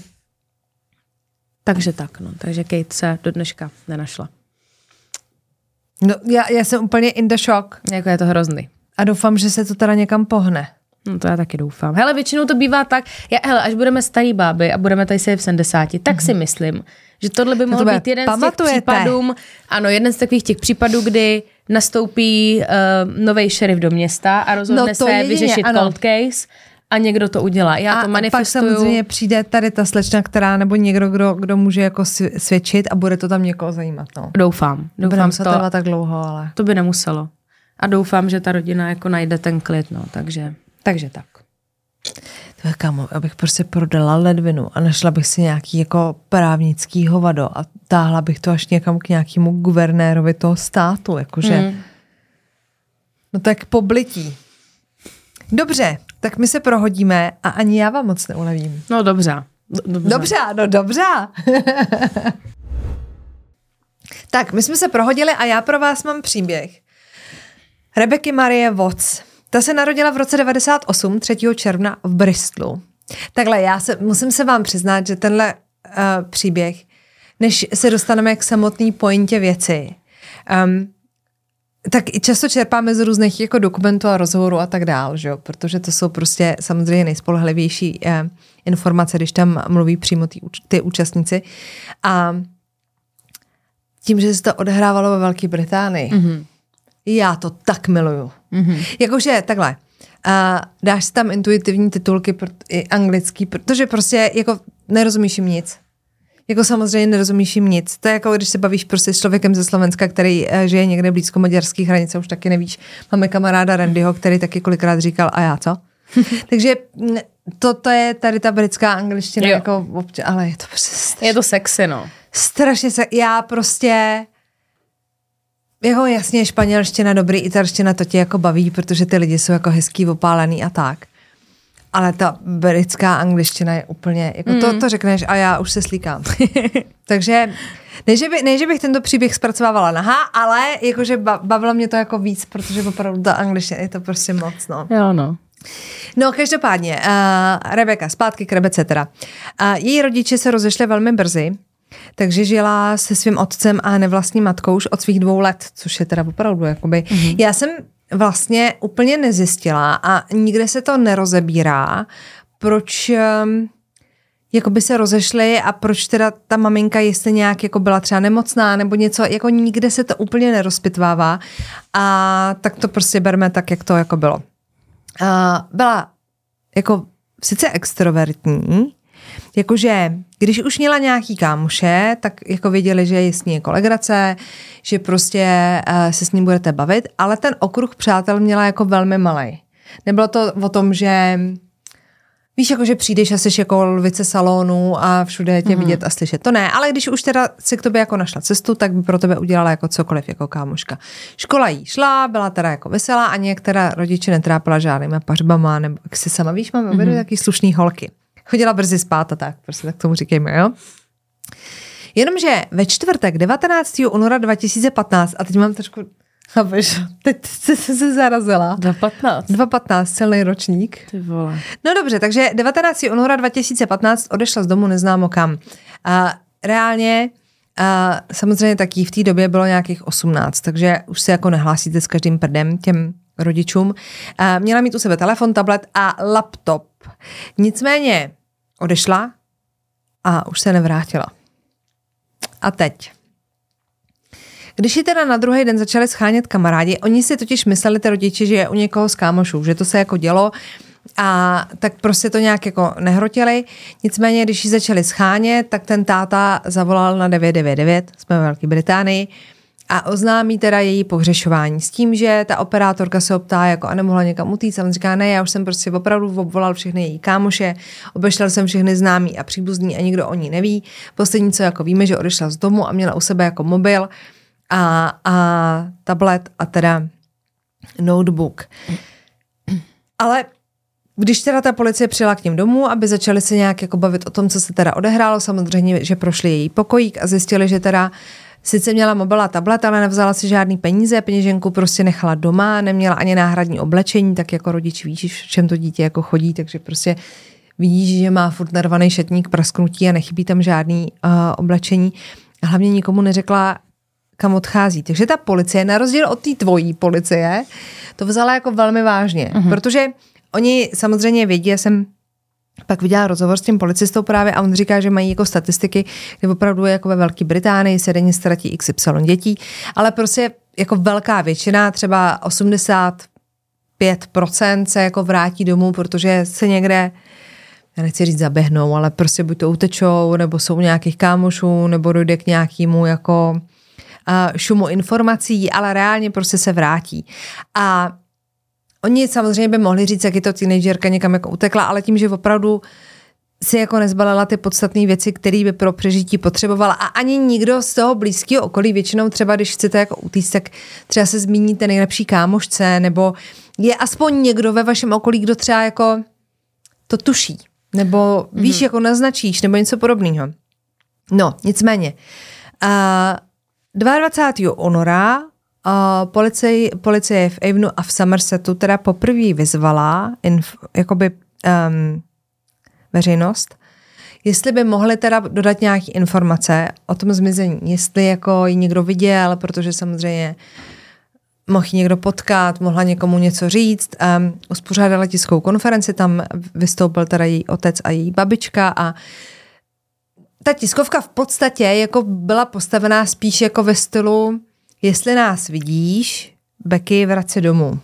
D: tak, no. Takže Kate se do dneška nenašla.
C: No, já jsem úplně in the shock.
D: Jako je to hrozný.
C: A doufám, že se to teda někam pohne.
D: No to já taky doufám. Hele, většinou to bývá tak, až budeme starý báby a budeme tady se v 70, tak si myslím, že tohle by mohl být jeden z těch případů, ano, jeden z takových těch případů, kdy nastoupí novej šerif do města a rozhodne se vyřešit cold case a někdo to udělá. Já to manifestuju.
C: A pak samozřejmě přijde tady ta slečna, která nebo někdo, kdo může jako svědčit a bude to tam někoho zajímat. No.
D: Doufám
C: to trvá tak dlouho, ale...
D: To by nemuselo. A doufám, že ta rodina jako najde ten klid, no, takže tak.
C: To kámo, abych prostě prodala ledvinu a našla bych si nějaký jako právnický hovado a táhla bych to až někam k nějakému guvernérovi toho státu, jakože. No tak poblití. Dobře, tak my se prohodíme a ani já vám moc neulevím.
D: No dobře.
C: Dobře. Tak, my jsme se prohodili a já pro vás mám příběh Rebeky Marie Watts. Ta se narodila v roce 98, 3. června v Bristolu. Takhle, musím se vám přiznat, že tenhle příběh, než se dostaneme k samotné pointě věci, tak i často čerpáme z různých jako dokumentů a rozhovorů a tak dál, že jo? Protože to jsou prostě samozřejmě nejspolehlivější informace, když tam mluví přímo ty účastníci. A tím, že se to odehrávalo ve Velké Británii, já to tak miluju. Jakože takhle, dáš si tam intuitivní titulky i anglický, protože prostě jako nerozumíš jim nic. Jako samozřejmě nerozumíš jim nic. To je jako když se bavíš prostě s člověkem ze Slovenska, který žije někde blízko maďarských hranic, už taky nevíš. Máme kamaráda Randyho, který taky kolikrát říkal a já co? Takže to je tady ta britská angličtina, jako ale je to prostě
D: je to sexy, no.
C: Strašně já prostě jako jasně španělština, dobrý, italština, to tě jako baví, protože ty lidi jsou jako hezký, opálený a tak. Ale ta britská angličtina je úplně, jako to řekneš a já už se slíkám. Takže ne, že bych tento příběh zpracovávala nahá, ale jakože bavilo mě to jako víc, protože opravdu ta angličtina je to prostě moc, no.
D: Jo, no.
C: No, každopádně, Rebeka, zpátky k Rebece teda. Její rodiče se rozešli velmi brzy, takže žila se svým otcem a nevlastní matkou už od svých 2 let, což je teda opravdu jakoby. Já jsem vlastně úplně nezjistila a nikde se to nerozebírá, proč jakoby se rozešli a proč teda ta maminka jestli nějak jako byla třeba nemocná nebo něco, jako nikde se to úplně nerozpitvává a tak to prostě berme tak, jak to jako bylo. Byla jako sice extrovertní, jakože když už měla nějaký kámoše, tak jako věděli, že je s ní jako legrace, že prostě se s ním budete bavit, ale ten okruh přátel měla jako velmi malej. Nebylo to o tom, že víš, jako že přijdeš a jsi jako lvice salonu a všude tě vidět a slyšet. To ne, ale když už teda si k tobě jako našla cestu, tak by pro tebe udělala jako cokoliv, jako kámoška. Škola jí šla, byla teda jako veselá a některá rodiče netrápila žádnýma pařbama, nebo jak si sama víš, máme obědu taky slušný holky. Chodila brzy spát a tak, prostě tak tomu říkejme, jo. Jenomže ve čtvrtek 19. února 2015, a teď mám trošku, chápeš, teď se zarazila. 2.15, celý ročník.
D: Ty vole.
C: No dobře, takže 19. února 2015 odešla z domu neznámo kam. Reálně, samozřejmě taky v té době bylo nějakých 18, takže už se jako nehlásíte s každým prdem těm rodičům. Měla mít u sebe telefon, tablet a laptop. Nicméně odešla a už se nevrátila. A teď. Když ji teda na druhý den začali schánět kamarádi, oni si totiž mysleli ty rodiče, že je u někoho z kámošů, že to se jako dělo a tak prostě to nějak jako nehrotili. Nicméně, když ji začali schánět, tak ten táta zavolal na 999, jsme ve Velké Británii, a oznámí teda její pohřešování s tím, že ta operátorka se optá jako a nemohla někam utíct a on říká, ne, já už jsem prostě opravdu obvolal všechny její kámoše, obešel jsem všechny známí a příbuzní a nikdo o ní neví. Poslední, co jako víme, že odešla z domu a měla u sebe jako mobil a tablet a teda notebook. Ale když teda ta policie přijela k ním domů, aby začali se nějak jako bavit o tom, co se teda odehrálo, samozřejmě, že prošli její pokojík a zjistili, že teda sice měla mobil a tablet, ale nevzala si žádný peníze, peněženku prostě nechala doma, neměla ani náhradní oblečení, tak jako rodič víš, v čem to dítě jako chodí, takže prostě vidíš, že má furt narvaný šatník, prasknutí a nechybí tam žádný oblečení. A hlavně nikomu neřekla, kam odchází. Takže ta policie, na rozdíl od té tvojí policie, to vzala jako velmi vážně, protože oni samozřejmě vědí, já jsem pak viděla rozhovor s tím policistou právě a on říká, že mají jako statistiky, kde opravdu jako ve Velké Británii se denně ztratí XY dětí, ale prostě jako velká většina, třeba 85% se jako vrátí domů, protože se někde, já nechci říct zaběhnou, ale prostě buď to utečou, nebo jsou nějakých kámošů, nebo dojde k nějakému jako šumu informací, ale reálně prostě se vrátí. A oni samozřejmě by mohli říct, jak je to teenagerka někam jako utekla, ale tím, že opravdu si jako nezbalila ty podstatné věci, které by pro přežití potřebovala a ani nikdo z toho blízkého okolí, většinou třeba, když chcete jako utíct, tak třeba se zmíníte nejlepší kámošce, nebo je aspoň někdo ve vašem okolí, kdo třeba jako to tuší, nebo víš, jako naznačíš, nebo něco podobného. No, nicméně. 22. února policie v Avonu a v Somersetu teda poprvé vyzvala veřejnost, jestli by mohli teda dodat nějaké informace o tom zmizení, jestli jako ji někdo viděl, protože samozřejmě mohl ji někdo potkat, mohla někomu něco říct. Uspořádala tiskovou konferenci, tam vystoupil teda její otec a její babička a ta tiskovka v podstatě jako byla postavená spíš jako ve stylu jestli nás vidíš, Becky, vrať se domů.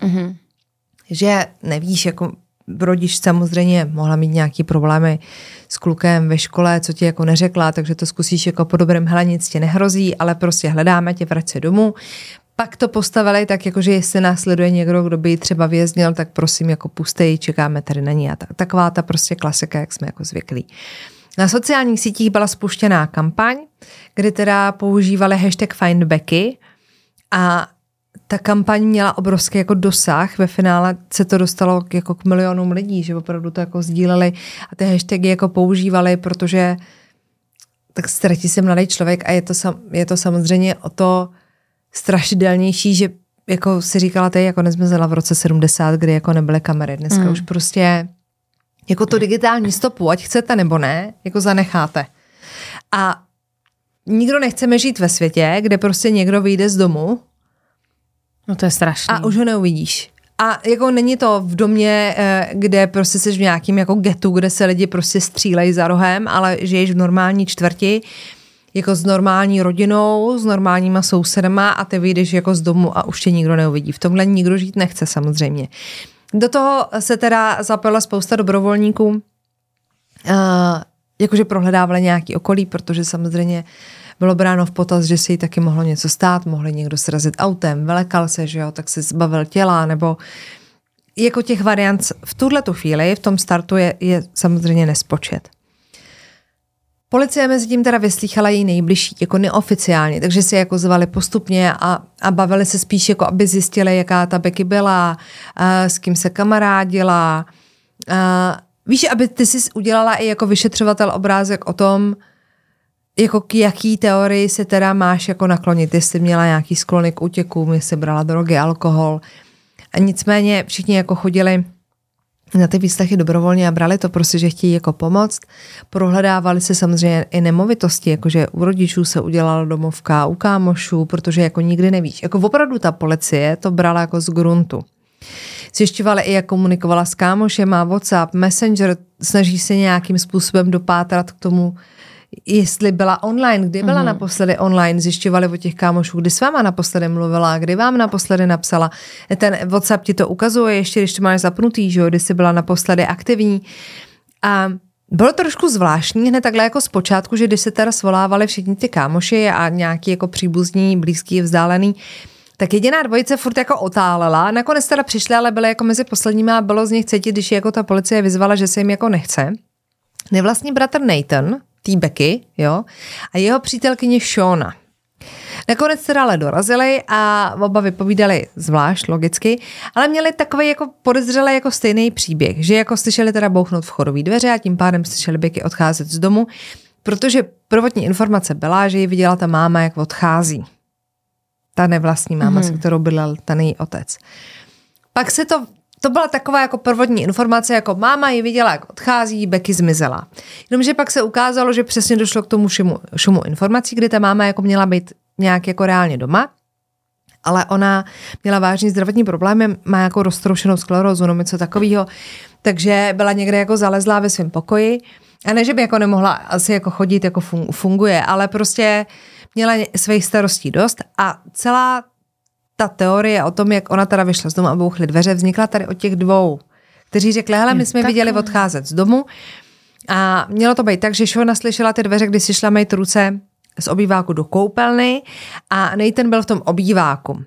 C: Že nevíš, jako rodič samozřejmě mohla mít nějaký problémy s klukem ve škole, co ti jako neřekla, takže to zkusíš jako po dobrém, hele, nic ti nehrozí, ale prostě hledáme tě, vrať se domů. Pak to postavili tak, jakože jestli následuje někdo, kdo by ji třeba věznil, tak prosím, jako pustej, čekáme tady na ní. A taková ta prostě klasika, jak jsme jako zvyklí. Na sociálních sítích byla spuštěná kampaň, kdy teda používali hashtag Find Becky a ta kampaň měla obrovský jako dosah. Ve finále se to dostalo jako k milionům lidí, že opravdu to jako sdíleli a ty hashtagy jako používali, protože tak ztratí se mladý člověk a je to samozřejmě o to strašidelnější, že jako si říkala, tady jako nezmizela v roce 70, kdy jako nebyly kamery. Dneska už prostě jako to digitální stopu, ať chcete nebo ne, jako zanecháte. A nikdo nechceme žít ve světě, kde prostě někdo vyjde z domu.
D: No to je strašný.
C: A už ho neuvidíš. A jako není to v domě, kde prostě jsi v nějakým jako getu, kde se lidi prostě střílejí za rohem, ale žiješ v normální čtvrti, jako s normální rodinou, s normálníma sousedama a ty vyjdeš jako z domu a už tě nikdo neuvidí. V tomhle nikdo žít nechce samozřejmě. Do toho se teda zapojila spousta dobrovolníků, jakože prohledávali nějaký okolí, protože samozřejmě bylo bráno v potaz, že si jí taky mohlo něco stát, mohli někdo srazit autem, velekal se, že jo, tak se zbavil těla, nebo jako těch variant v tuhletu chvíli, v tom startu je samozřejmě nespočet. Policie mezi tím teda vyslýchala její nejbližší, jako neoficiálně, takže si jako zvali postupně a bavili se spíš, jako aby zjistili, jaká ta Becky byla, s kým se kamarádila. Víš, aby ty jsi udělala i jako vyšetřovatel obrázek o tom, jako k jaký teorii se teda máš jako naklonit, jestli měla nějaký sklony k útěkům, jestli brala drogy, alkohol. A nicméně všichni jako chodili na ty výslechy dobrovolně a brali to prostě, že chtějí jako pomoct. Prohledávali se samozřejmě i nemovitosti, jakože u rodičů se udělala domovka, u kámošů, protože jako nikdy nevíš. Jako opravdu ta policie to brala jako z gruntu. Zjišťovali i, jak komunikovala s kámošema, WhatsApp, Messenger, snaží se nějakým způsobem dopátrat k tomu, jestli byla online, kdy byla naposledy online, zjišťovali od těch kámošů, kdy s váma naposledy mluvila, kdy vám naposledy napsala. Ten WhatsApp ti to ukazuje, ještě když to máš zapnutý, že jo, kdy jsi byla naposledy aktivní. A bylo to trošku zvláštní, hned takhle jako zpočátku, že když se teda svolávali všichni ty kámoši a nějaký jako příbuzní, blízký, vzdálený, tak jediná dvojice furt jako otálela. Nakonec teda přišli, ale byly jako mezi posledníma a bylo z nich cítit, když jako ta policie vyzvala, že se jim jako nechce. Nevlastní bratr Nathan, tý Becky, jo, a jeho přítelkyně Shona. Nakonec teda ale dorazili a oba vypovídali zvlášť, logicky, ale měli takový jako podezřelý jako stejný příběh, že jako slyšeli teda bouchnout vchodové dveře a tím pádem slyšeli Becky odcházet z domu, protože prvotní informace byla, že ji viděla ta máma, jak odchází. Ta nevlastní máma, se kterou bydlel ten její otec. Pak se to byla taková jako prvotní informace, jako máma ji viděla, jak odchází, Becky zmizela. Jenomže pak se ukázalo, že přesně došlo k tomu šumu informací, kdy ta máma jako měla být nějak jako reálně doma, ale ona měla vážný zdravotní problémy, má jako roztroušenou sklerózu, no něco takového, takže byla někde jako zalezlá ve svém pokoji a ne, že by jako nemohla asi jako chodit, jako funguje, ale prostě měla svých starostí dost a celá ta teorie o tom, jak ona teda vyšla z domu a bouchly dveře, vznikla tady od těch dvou, kteří řekli, hele, my jsme viděli odcházet z domu a mělo to být tak, že Shona slyšela ty dveře, když si šla mít ruce z obýváku do koupelny a Nathan byl v tom obýváku.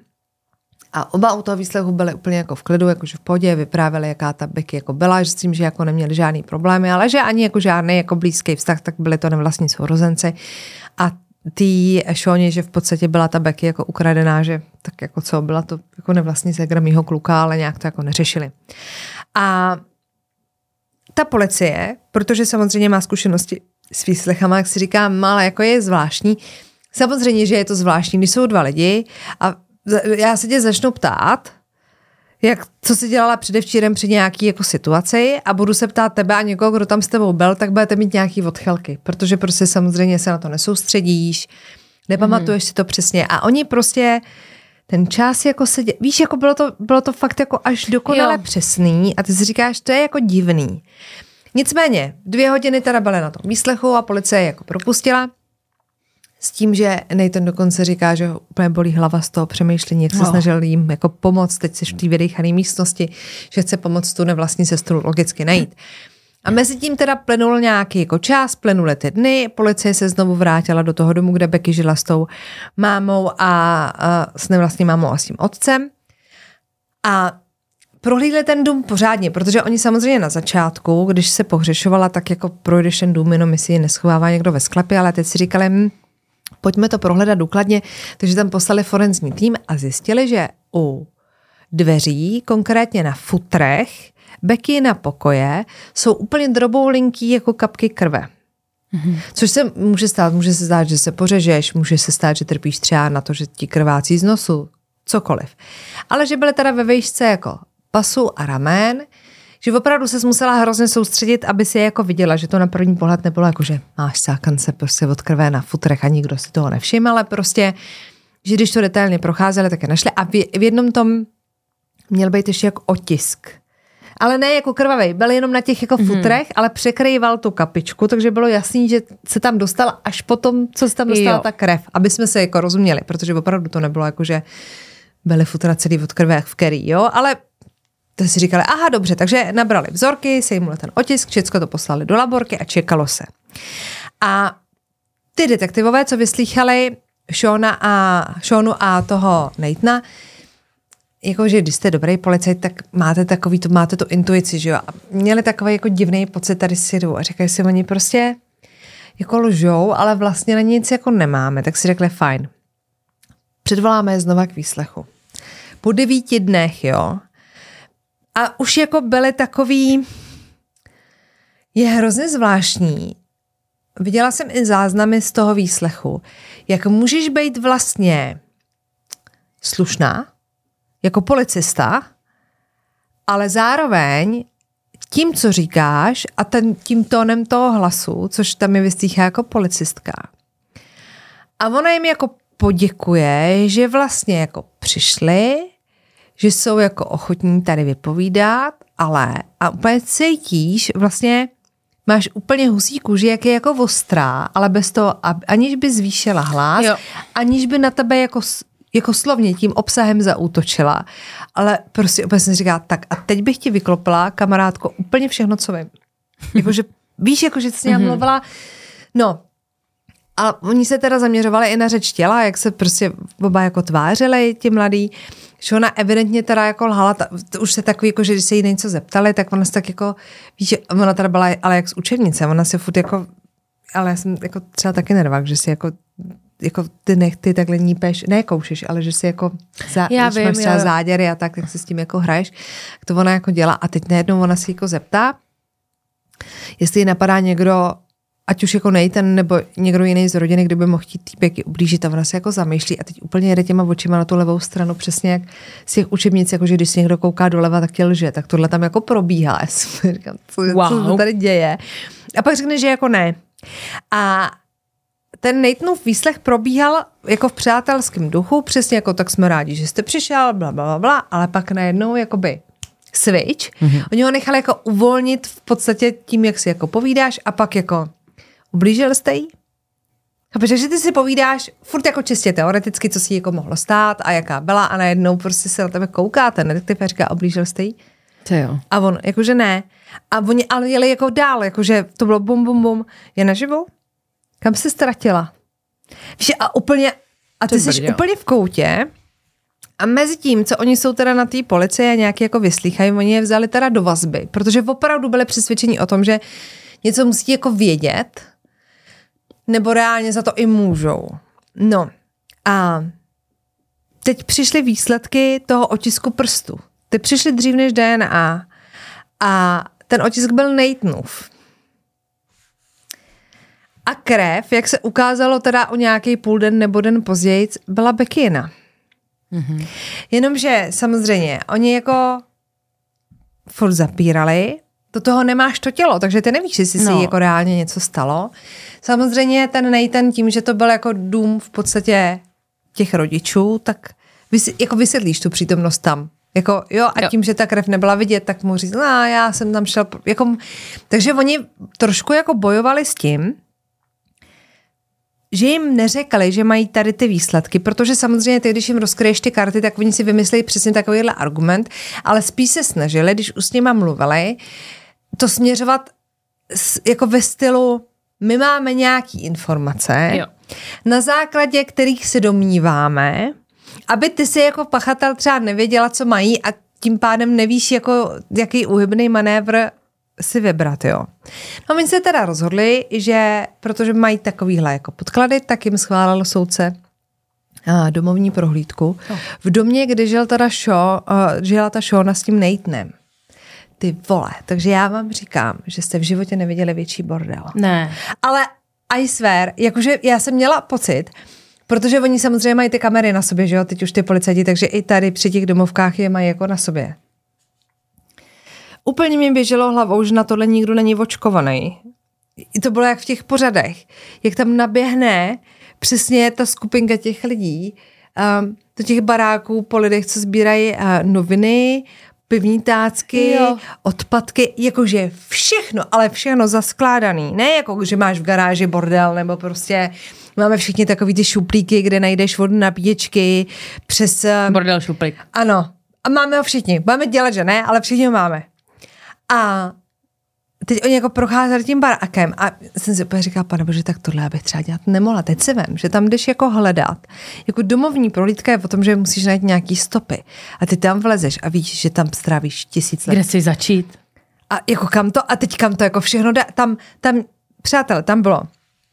C: A oba u toho výslechu byli úplně jako v klidu, jakože v pohodě, vyprávěli, jaká ta Becky jako byla, že s tím, že jako neměli žádný problémy, ale že ani jako žádný jako blízký vztah, tak byli to nevlastní sourozenci. A tý Shoně, že v podstatě byla ta Becky jako ukradená, že tak jako co, byla to jako nevlastní ségra mýho kluka, ale nějak to jako neřešili. A ta policie, protože samozřejmě má zkušenosti s výslechama, jak si říkám, ale jako je zvláštní. Samozřejmě, že je to zvláštní, když jsou dva lidi a já se tě začnu ptát, co jsi dělala předevčírem při nějaký jako situaci a budu se ptát tebe a někoho, kdo tam s tebou byl, tak budete mít nějaký odchylky, protože prostě samozřejmě se na to nesoustředíš, nepamatuješ si to přesně a oni prostě ten čas jako se víš, jako bylo to fakt jako až dokonale přesný a ty si říkáš, to je jako divný. Nicméně, 2 hodiny teda byly na tom výslechu a policie jako propustila s tím, že Nathan dokonce říká, že ho úplně bolí hlava z toho přemýšlení, jak se snažil jim jako pomoct, teď jsi v té vydechané místnosti, že chce pomoct tu nevlastní sestru logicky najít. A mezi tím teda plynul nějaký jako čas, plynuly ty dny, policie se znovu vrátila do toho domu, kde Becky žila s tou mámou a s nevlastní mámou a s tím otcem. A prohlídli ten dům pořádně, protože oni samozřejmě na začátku, když se pohřešovala, tak jako projdeš ten dům, jenom jestli ji neschovává někdo ve sklepě, ale teď si říkali, pojďme to prohledat důkladně, takže tam poslali forenzní tým a zjistili, že u dveří, konkrétně na futrech, Becky na pokoje, jsou úplně droboulinký jako kapky krve. Což se může se stát, že se pořežeš, může se stát, že trpíš třeba na to, že ti krvácí z nosu, cokoliv. Ale že byly teda ve výšce jako pasu a ramen, že opravdu ses musela hrozně soustředit, aby si je jako viděla, že to na první pohled nebylo jako, že máš sákance prostě od krve na futrech a nikdo si toho nevšiml, ale prostě, že když to detailně procházeli, tak je našli a v jednom tom měl být ještě jako otisk. Ale ne jako krvavej, byl jenom na těch jako futrech, ale překrýval tu kapičku, takže bylo jasný, že se tam dostala až potom, co se tam dostala ta krev, aby jsme se jako rozuměli, protože opravdu to nebylo jako, že byly futra celý od krve jak v Kerry, jo, ale to si říkali, aha, dobře, takže nabrali vzorky, sejmuli ten otisk, všecko to poslali do laborky a čekalo se. A ty detektivové, co vyslýchali Shonu a toho Nathana, jakože když jste dobrý policajt, tak máte tu intuici, že jo. A měli takový jako divný pocit tady si jdu a říkají si, oni prostě jako lžou, ale vlastně na nic jako nemáme, tak si řekli, fajn. Předvoláme je znova k výslechu. Po 9 dnech, jo. A už jako byly takový, je hrozně zvláštní. Viděla jsem i záznamy z toho výslechu, jak můžeš být vlastně slušná, jako policista, ale zároveň tím, co říkáš a tím tónem toho hlasu, což tam je vyslýchá jako policistka. A ona jim jako poděkuje, že vlastně jako přišli, že jsou jako ochotní tady vypovídat, ale a úplně cítíš, vlastně máš úplně husí kůži, jak je jako ostrá, ale bez toho, aniž by zvýšila hlas, aniž by na tebe jako slovně tím obsahem zaútočila, ale prostě opět jsem říkala, tak a teď bych ti vyklopila, kamarádko, úplně všechno, co vím. Jakože, víš, jakože jsi s ní mluvila, no, a oni se teda zaměřovali i na řeč těla, jak se prostě oba jako tvářili, ti mladí, že ona evidentně teda jako lhala, už se takový, jako, že když se jí něco zeptali, tak ona se tak jako, víš, ona teda byla ale jak z učebnice, ona se furt jako, ale já jsem jako třeba taky nervák, že si jako ty nechty takhle nípeš, ne koušeš, ale že si jako když máš třeba záděry a tak si s tím jako hraješ, to ona jako dělá a teď najednou ona si jako zeptá, jestli jí napadá někdo, ať už jako Nathan nebo někdo jiný z rodiny, kdo by mohl chtít týpek ublížit a ona se jako zamýšlí a teď úplně jede těma očima na tu levou stranu, přesně jak z těch učebnic, jako že když si někdo kouká doleva, tak tě lže, tak tohle tam jako probíhá. Já si říkám, co se tady děje. A pak řekne, že jako ne. A ten Nathanův výslech probíhal jako v přátelském duchu, přesně jako tak jsme rádi, že jste přišel, blablabla, ale pak najednou jakoby switch. Oni ho nechali jako uvolnit v podstatě tím, jak si jako povídáš a pak jako ublížil jste jí? Chápeš, že ty si povídáš furt jako čistě teoreticky, co si jako mohlo stát a jaká byla a najednou prostě se na tebe kouká ten detektiv a říká, ublížil jste jí?
D: To jo.
C: A on, jakože ne. A oni ale jeli jako dál, jakože to bylo bum, bum, bum. Je naživu? Kam se ztratila? Víš, a ty jsi úplně v koutě a mezi tím, co oni jsou teda na té policii a nějaký jako vyslýchají, oni je vzali teda do vazby, protože opravdu byli přesvědčeni o tom, že něco musí jako vědět, nebo reálně za to i můžou. No a teď přišly výsledky toho otisku prstu. Ty přišly dřív než DNA a ten otisk byl Nathanův. A krev, jak se ukázalo teda o nějaký půl den nebo den později, byla Beckina. Mm-hmm. Jenomže samozřejmě oni jako furt zapírali, do toho nemáš to tělo, takže ty nevíš, jestli si jako reálně něco stalo. Samozřejmě ten Nathan tím, že to byl jako dům v podstatě těch rodičů, tak jako vysvětlíš tu přítomnost tam. Jako, jo, a tím, že ta krev nebyla vidět, tak mu říct, já jsem tam šel. Jako, takže oni trošku jako bojovali s tím, že jim neřekali, že mají tady ty výsledky, protože samozřejmě ty, když jim rozkryješ ty karty, tak oni si vymyslí přesně takovýhle argument, ale spíš se snažili, když už s nima mluvili, to směřovat jako ve stylu, my máme nějaký informace, na základě kterých se domníváme, aby ty si jako pachatel třeba nevěděla, co mají a tím pádem nevíš, jako, jaký úhybný manévr si vybrat, jo. No oni se teda rozhodli, že protože mají takovýhle jako podklady, tak jim schválil soudce domovní prohlídku v domě, kde žila ta Shona s tím Nathanem. Ty vole, takže já vám říkám, že jste v životě neviděli větší bordel.
D: Ne.
C: Ale I swear, jakože já jsem měla pocit, protože oni samozřejmě mají ty kamery na sobě, že jo, teď už ty policajti, takže i tady při těch domovkách je mají jako na sobě. Úplně mi běželo hlavou, že na tohle nikdo není očkovaný. I to bylo jak v těch pořadech. Jak tam naběhne přesně ta skupinka těch lidí do těch baráků po lidech, co sbírají noviny, pivní tácky, odpadky, jakože všechno, ale všechno zaskládaný. Ne jako, že máš v garáži bordel, nebo prostě máme všichni takový ty šuplíky, kde najdeš vodu nabíječky přes...
D: Bordel šuplík.
C: Ano. A máme ho všichni. Budeme dělat, že ne, ale všichni ho máme. A teď oni jako procházeli tím barákem a jsem si úplně říkala, panebože, tak tohle bych třeba dělat nemohla. Teď si vem, že tam jdeš jako hledat. Jako domovní prohlídka je o tom, že musíš najít nějaký stopy. A ty tam vlezeš a víš, že tam strávíš 1000 let.
D: Kde chci začít?
C: A jako kam to? A teď kam to jako všechno dá? Tam přátelé, tam bylo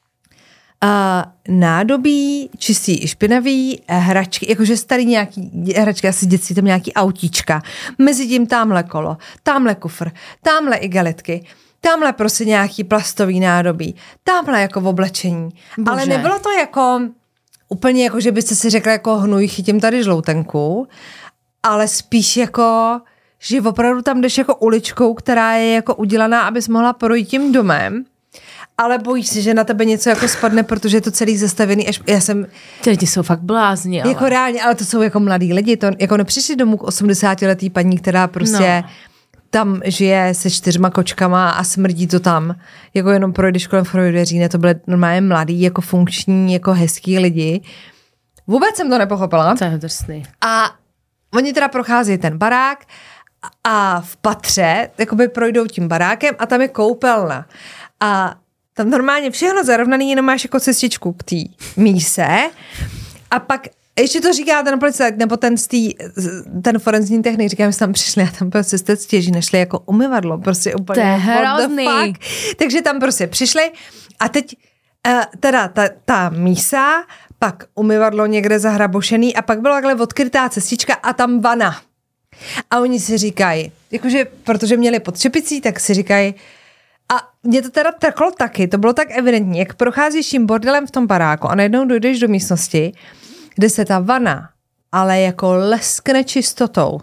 C: nádobí, čistý i špinavý, hračky, jakože starý nějaký hračky, asi dětství, tam nějaký autíčka, mezi tím tamhle kolo, tamhle kufr, tamhle igelitky, tamhle prostě nějaký plastový nádobí, tamhle jako v oblečení. Bože. Ale nebylo to jako úplně jako, že byste si řekla jako hnuj, chytím tady žloutenku, ale spíš jako, že opravdu tam jdeš jako uličkou, která je jako udělaná, abys mohla projít tím domem. ale bojíš se, že na tebe něco jako spadne, protože je to celý zastavený, až já jsem...
D: Ty lidi jsou fakt blázni, ale...
C: Jako reálně, ale to jsou jako mladí lidi, to jako nepřišli domů k 80letý paní, která prostě tam žije se 4 kočkama a smrdí to tam. Jako jenom projdeš kolem Freudeříne, to byly normálně mladí, jako funkční, jako hezký lidi. Vůbec jsem to nepochopila.
D: To je drsný.
C: A oni teda prochází ten barák a v patře jakoby projdou tím barákem a tam je koupelna. A tam normálně všechno zarovnaný, jenom máš jako cestičku k té míse a pak ještě to říká ten policajt, nebo ten forenzní technik, říká, že jsme tam přišli a tam prostě jste stěží našli jako umyvadlo, prostě úplně.
D: To je hrozný.
C: Takže tam prostě přišli a teď teda ta mísa, pak umyvadlo někde zahrabošený a pak byla takhle odkrytá cestička a tam vana. A oni si říkají, jakože, protože měli podčepicí, tak si říkají, a mě to teda trklo taky, to bylo tak evidentní, jak procházíš tím bordelem v tom baráku a najednou dojdeš do místnosti, kde se ta vana, ale jako leskne čistotou.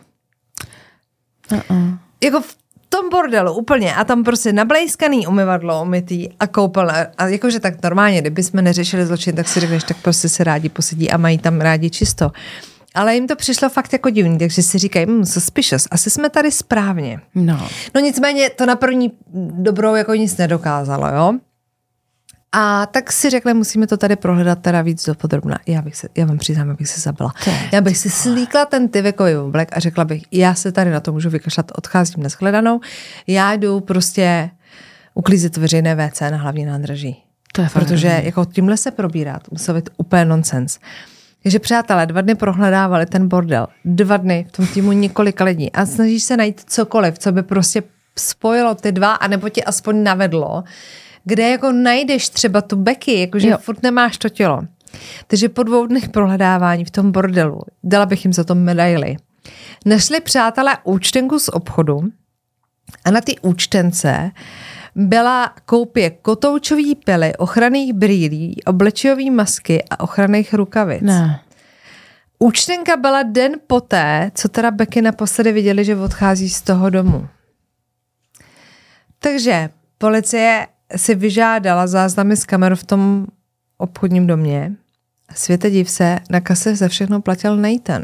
C: Jako v tom bordelu úplně a tam prostě nablejskaný umyvadlo, umytý a koupelna. A jakože tak normálně, kdyby jsme neřešili zločin, tak si řekneš, tak prostě se rádi posedí a mají tam rádi čisto. Ale jim to přišlo fakt jako divný, takže si říkají, suspicious, asi jsme tady správně.
D: No
C: Nicméně to na první dobrou jako nic nedokázalo, jo? A tak si řekli, musíme to tady prohledat teda víc dopodrobna. Já vám přiznám, abych se zabila. Já bych si slíkla ten tyvekový oblek a řekla bych, já se tady na to můžu vykašlat, odcházím na shledanou, já jdu prostě uklízet veřejné WC na hlavní nádraží. Protože jako tímhle se probírat, musel být úplně nonsens. Takže přátelé, 2 dny prohledávali ten bordel. 2 dny v tom týmu několika lidí a snažíš se najít cokoliv, co by prostě spojilo ty dva, anebo ti aspoň navedlo, kde jako najdeš třeba tu Becky, jakože furt nemáš to tělo. Takže po 2 dnech prohledávání v tom bordelu, dala bych jim za to medaili, našli přátelé účtenku z obchodu a na ty účtence byla koupě kotoučový pily, ochranných brýlí, obličejové masky a ochranných rukavic.
D: Ne.
C: Účtenka byla den poté, co teda Becky naposledy viděli, že odchází z toho domu. Takže policie si vyžádala záznamy z kamer v tom obchodním domě. Světe div se, na kase za všechno platil Nathan.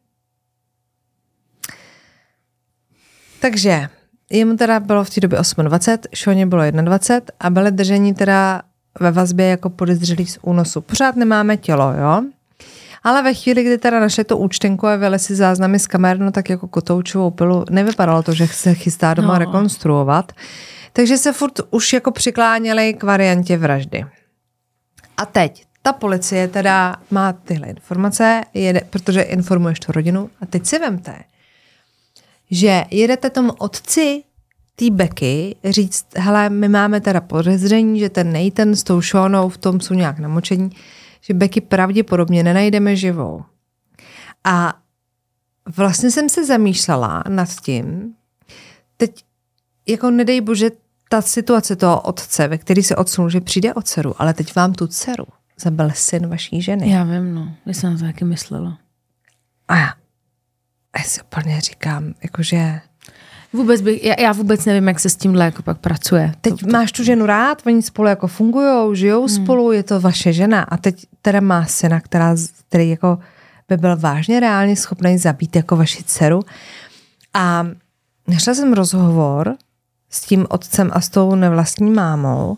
C: Takže jemu teda bylo v té době 28, Seaně bylo 21 a byli drženi teda ve vazbě jako podezřelí z únosu. Pořád nemáme tělo, jo? Ale ve chvíli, kdy teda našli tu účtenku a vyjeli si záznamy z kamer, no tak jako kotoučovou pilu, nevypadalo to, že se chystá doma rekonstruovat. Takže se furt už jako přikláněli k variantě vraždy. A teď ta policie teda má tyhle informace, protože informuješ tu rodinu a teď si vemte, že jedete tomu otci té Becky říct, hele, my máme teda podezření, že ten Nathan s tou Seanou v tom jsou nějak namočení, že Becky pravděpodobně nenajdeme živou. A vlastně jsem se zamýšlela nad tím, teď jako nedej bože ta situace toho otce, ve který se odsunul, že přijde o dceru, ale teď vám tu dceru zabil syn vaší ženy.
D: Já vím, no. Já jsem na to taky myslela.
C: A já si úplně říkám, jakože...
D: Já vůbec nevím, jak se s tímhle jako pak pracuje.
C: Teď máš tu ženu rád, oni spolu jako fungujou, žijou spolu, je to vaše žena a teď teda má syna, který jako by byl vážně reálně schopný zabít jako vaši dceru. A našla jsem rozhovor s tím otcem a s tou nevlastní mámou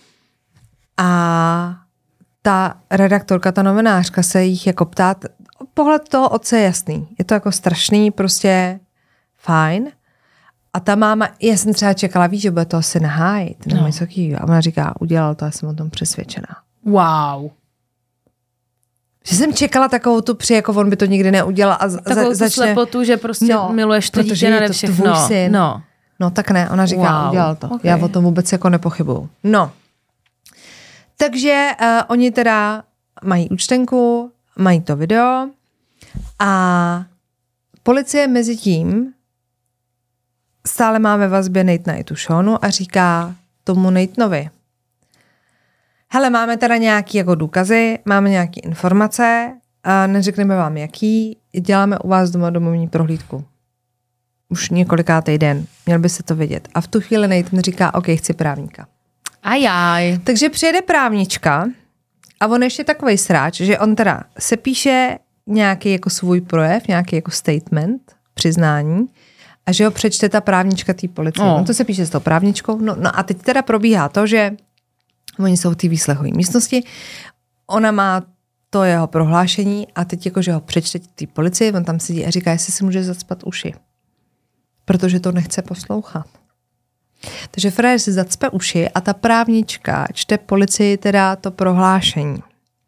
C: a ta redaktorka, ta novinářka se jich jako ptá, pohled toho otce je jasný. Je to jako strašný, prostě fajn. A ta máma, já jsem třeba čekala, víš, že bude toho syna hájit. No. A ona říká, udělal to, já jsem o tom přesvědčená.
D: Wow.
C: Že jsem čekala takovou tu jako on by to nikdy neudělal. A
D: takovou tu slepotu, že prostě miluješ to dítě nade všechno.
C: Tvůj syn. No tak ne, ona říká, udělal to.
D: Okay.
C: Já o tom vůbec jako nepochybuju. No. Takže oni teda mají účtenku, mají to video a policie mezi tím stále má ve vazbě Nathana i tu Seanu a říká tomu Nathanovi, hele, máme teda nějaký jako důkazy, máme nějaké informace, a neřekneme vám jaký, děláme u vás doma domovní prohlídku. Už několikátý den, měl by se to vědět. A v tu chvíli Nathan říká, OK, chci právníka.
D: Ajaj.
C: Takže přijede právnička a on ještě takovej sráč, že on teda se píše nějaký jako svůj projev, nějaký jako statement, přiznání a že ho přečte ta právnička té policie. No to se píše s tou právničkou. No a teď teda probíhá to, že oni jsou v té výslechové místnosti, ona má to jeho prohlášení a teď jako, že ho přečte té policii, on tam sedí a říká, jestli si může zacpat uši. Protože to nechce poslouchat. Takže frajer si zacpe uši a ta právnička čte policii teda to prohlášení.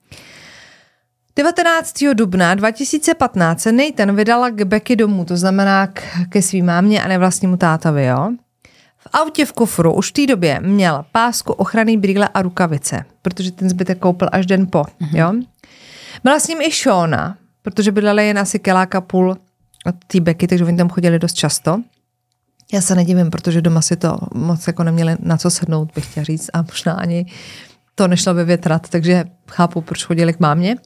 C: 19. dubna 2015 se Nathan vydala k Becky domů, to znamená ke svý mámě a nevlastnímu tátovi, jo. V autě v kufru už v té době měl pásku, ochranný brýle a rukavice, protože ten zbytek koupil až den po, jo. Byla s ním i Shona, protože bydleli jen asi kiláka půl od té Becky, takže oni tam chodili dost často. Já se nedivím, protože doma si to moc jako neměli na co sednout, bych chtěla říct, a možná ani to nešlo vyvětrat, takže chápu, proč chodili k mámě.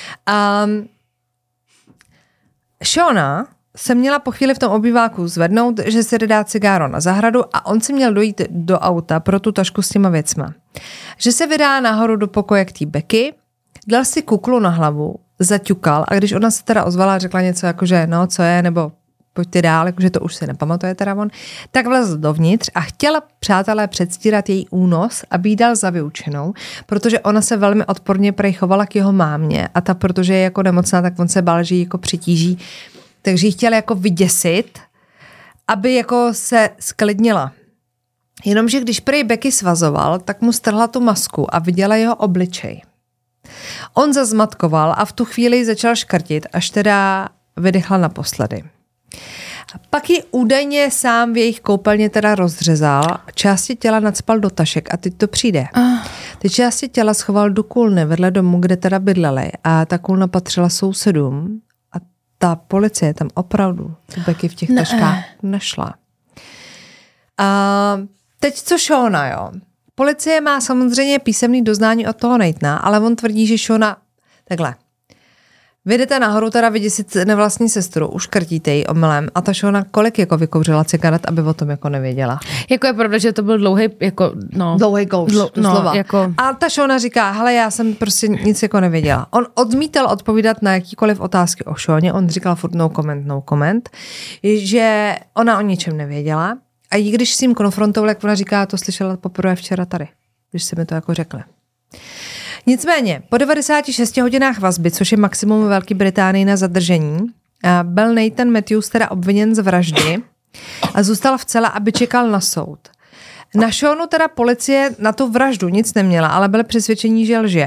C: Shona se měla po chvíli v tom obýváku zvednout, že si jde dát cigáro na zahradu a on si měl dojít do auta pro tu tašku s těma věcma. Že se vydá nahoru do pokoje k té Becky, dal si kuklu na hlavu, zaťukal a když ona se teda ozvala a řekla něco jako, že no, co je, nebo pojďte dál, jakože to už si nepamatuje teda on, tak vlezl dovnitř a chtěla, přátelé, předstírat její únos, aby jí dal za vyučenou, protože ona se velmi odporně chovala k jeho mámě a ta, protože je jako nemocná, tak on se bál, že ji jako přitíží, takže ji chtěla jako vyděsit, aby jako se sklidnila. Jenomže když prej Becky svazoval, tak mu strhla tu masku a viděla jeho obličej. On zazmatkoval a v tu chvíli začal škrtit, až teda vydechla naposledy. Pak ji údajně sám v jejich koupelně teda rozřezal, části těla nacpal do tašek a teď to přijde. Ty části těla schoval do kůlny vedle domu, kde teda bydleli a ta kůlna patřila sousedům a ta policie tam opravdu Becky v těch taškách našla. A teď co Shona, jo? Policie má samozřejmě písemný doznání od toho Nathana, ale on tvrdí, že Shona takhle. Vy jdete nahoru teda vyděsit nevlastní sestru, uškrtíte ji omylem a ta Shona kolik jako vykouřila cigaret, aby o tom jako nevěděla.
D: Jako je pravda, že to byl dlouhý jako, no.
C: Dlouhý kouř, slova.
B: Jako...
C: A ta Shona říká, hele, já jsem prostě nic jako nevěděla. On odmítal odpovídat na jakýkoliv otázky o Shoně, on říkal furt no comment, že ona o ničem nevěděla a i když s ním konfrontoval, jak ona říká, to slyšela poprvé včera tady, když se mi to jako řekli. Nicméně, po 96 hodinách vazby, což je maximum ve Velké Británii na zadržení, byl Nathan Matthews teda obviněn z vraždy a zůstal v cele, aby čekal na soud. Na Shonu teda policie na tu vraždu nic neměla, ale byli přesvědčení, že lže.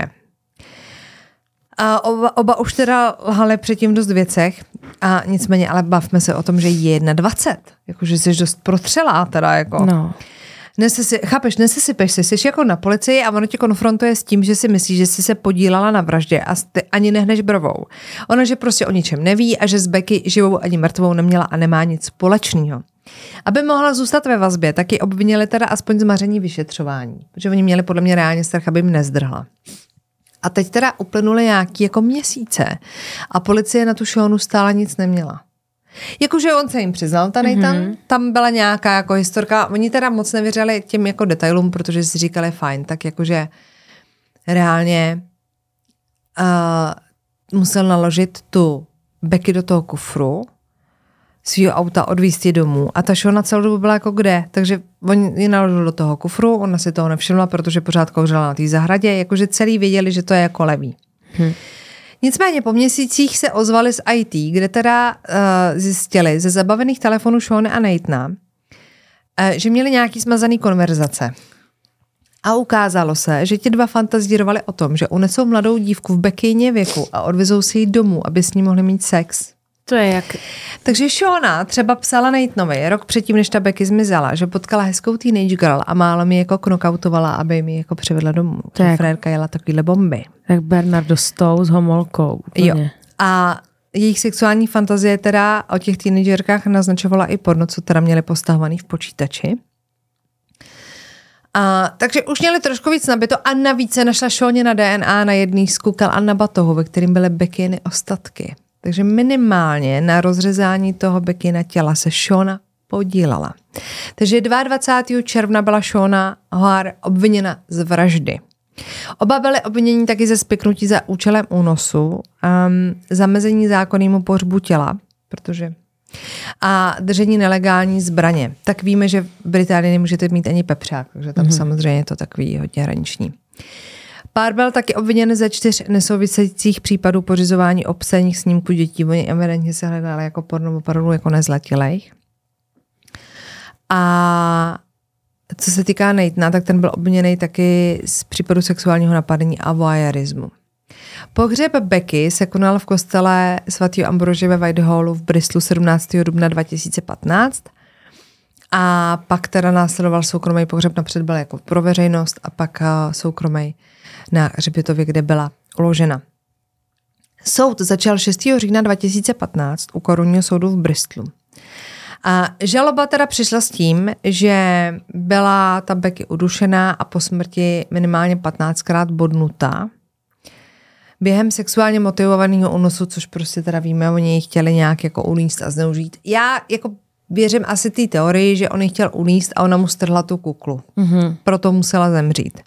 C: A oba už teda lhali předtím dost věcech a nicméně, ale bavme se o tom, že je 21. Jakože jsi dost protřelá teda jako.
D: No.
C: Nesesypeš si, jsi jako na policii a ono tě konfrontuje s tím, že si myslíš, že jsi se podílala na vraždě a ty ani nehneš brovou. Ona, že prostě o ničem neví a že s Becky živou ani mrtvou neměla a nemá nic společného. Aby mohla zůstat ve vazbě, tak ji obvinili teda aspoň z maření vyšetřování, protože oni měli podle mě reálně strach, aby jim nezdrhla. A teď teda uplynuly nějaký jako měsíce a policie na tu Shonu stále nic neměla. Jakože on se jim přiznal, ta Nathan, tam byla nějaká jako historka, oni teda moc nevěřili těm jako detailům, protože si říkali fajn, tak jakože reálně musel naložit tu Becky do toho kufru, svýho auta odvízt ji domů a ta Shona celou dobu byla jako kde, takže on ji naložil do toho kufru, ona si toho nevšimla, protože pořád kouřila na té zahradě, jakože celý věděli, že to je jako levý. Nicméně po měsících se ozvali z IT, kde teda zjistili ze zabavených telefonů Shony a Nathana, že měli nějaký smazaný konverzace. A ukázalo se, že ti dva fantazírovali o tom, že unesou mladou dívku v Beckyně věku a odvezou si ji domů, aby s ní mohli mít sex.
D: To je jak...
C: Takže Shona třeba psala Nathanovi rok předtím, než ta Becky zmizela, že potkala hezkou teenage girl a málo mi jako knockoutovala, aby mi jako přivedla domů. Frérka jela takovýhle bomby.
D: Tak Bernardo Stowe s homolkou. Úplně.
C: Jo. A jejich sexuální fantazie teda o těch teenagerkách naznačovala i porno, co teda měli postavovaný v počítači. Takže už měli trošku víc nabito a navíc se našla Shoně na DNA na jedný z kukel a na batohu, ve kterým byly Beckyny ostatky. Takže minimálně na rozřezání toho Beckyna těla se Shona podílela. Takže 22. června byla Shawna Hoare obviněna z vraždy. Oba byli obviněni taky ze spiknutí za účelem únosu, zamezení zákonnému pohřbu těla, a držení nelegální zbraně. Tak víme, že v Británii nemůžete mít ani pepřák, takže tam samozřejmě je to takový hodně hraniční. Pár byl taky obviněn ze 4 nesouvisejících případů pořizování obscenních snímků dětí. Oni evidentně se hledali jako porno opravdu jako nezletilejch. A co se týká Nathana, tak ten byl obviněný taky z případu sexuálního napadení a voyeurismu. Pohřeb Becky se konal v kostele svatého Ambrože ve Whitehallu v Bristolu 17. dubna 2015 a pak teda následoval soukromý pohřeb, napřed byl jako pro veřejnost a pak soukromý na hřbitově, kde byla uložena. Soud začal 6. října 2015 u korunního soudu v Bristolu. A žaloba teda přišla s tím, že byla ta Becky udušená a po smrti minimálně 15krát bodnutá během sexuálně motivovaného únosu, což prostě teda víme, oni ji chtěli nějak jako uníst a zneužít. Já jako věřím asi té teorii, že on ji chtěl uníst a ona mu strhla tu kuklu. Proto musela zemřít.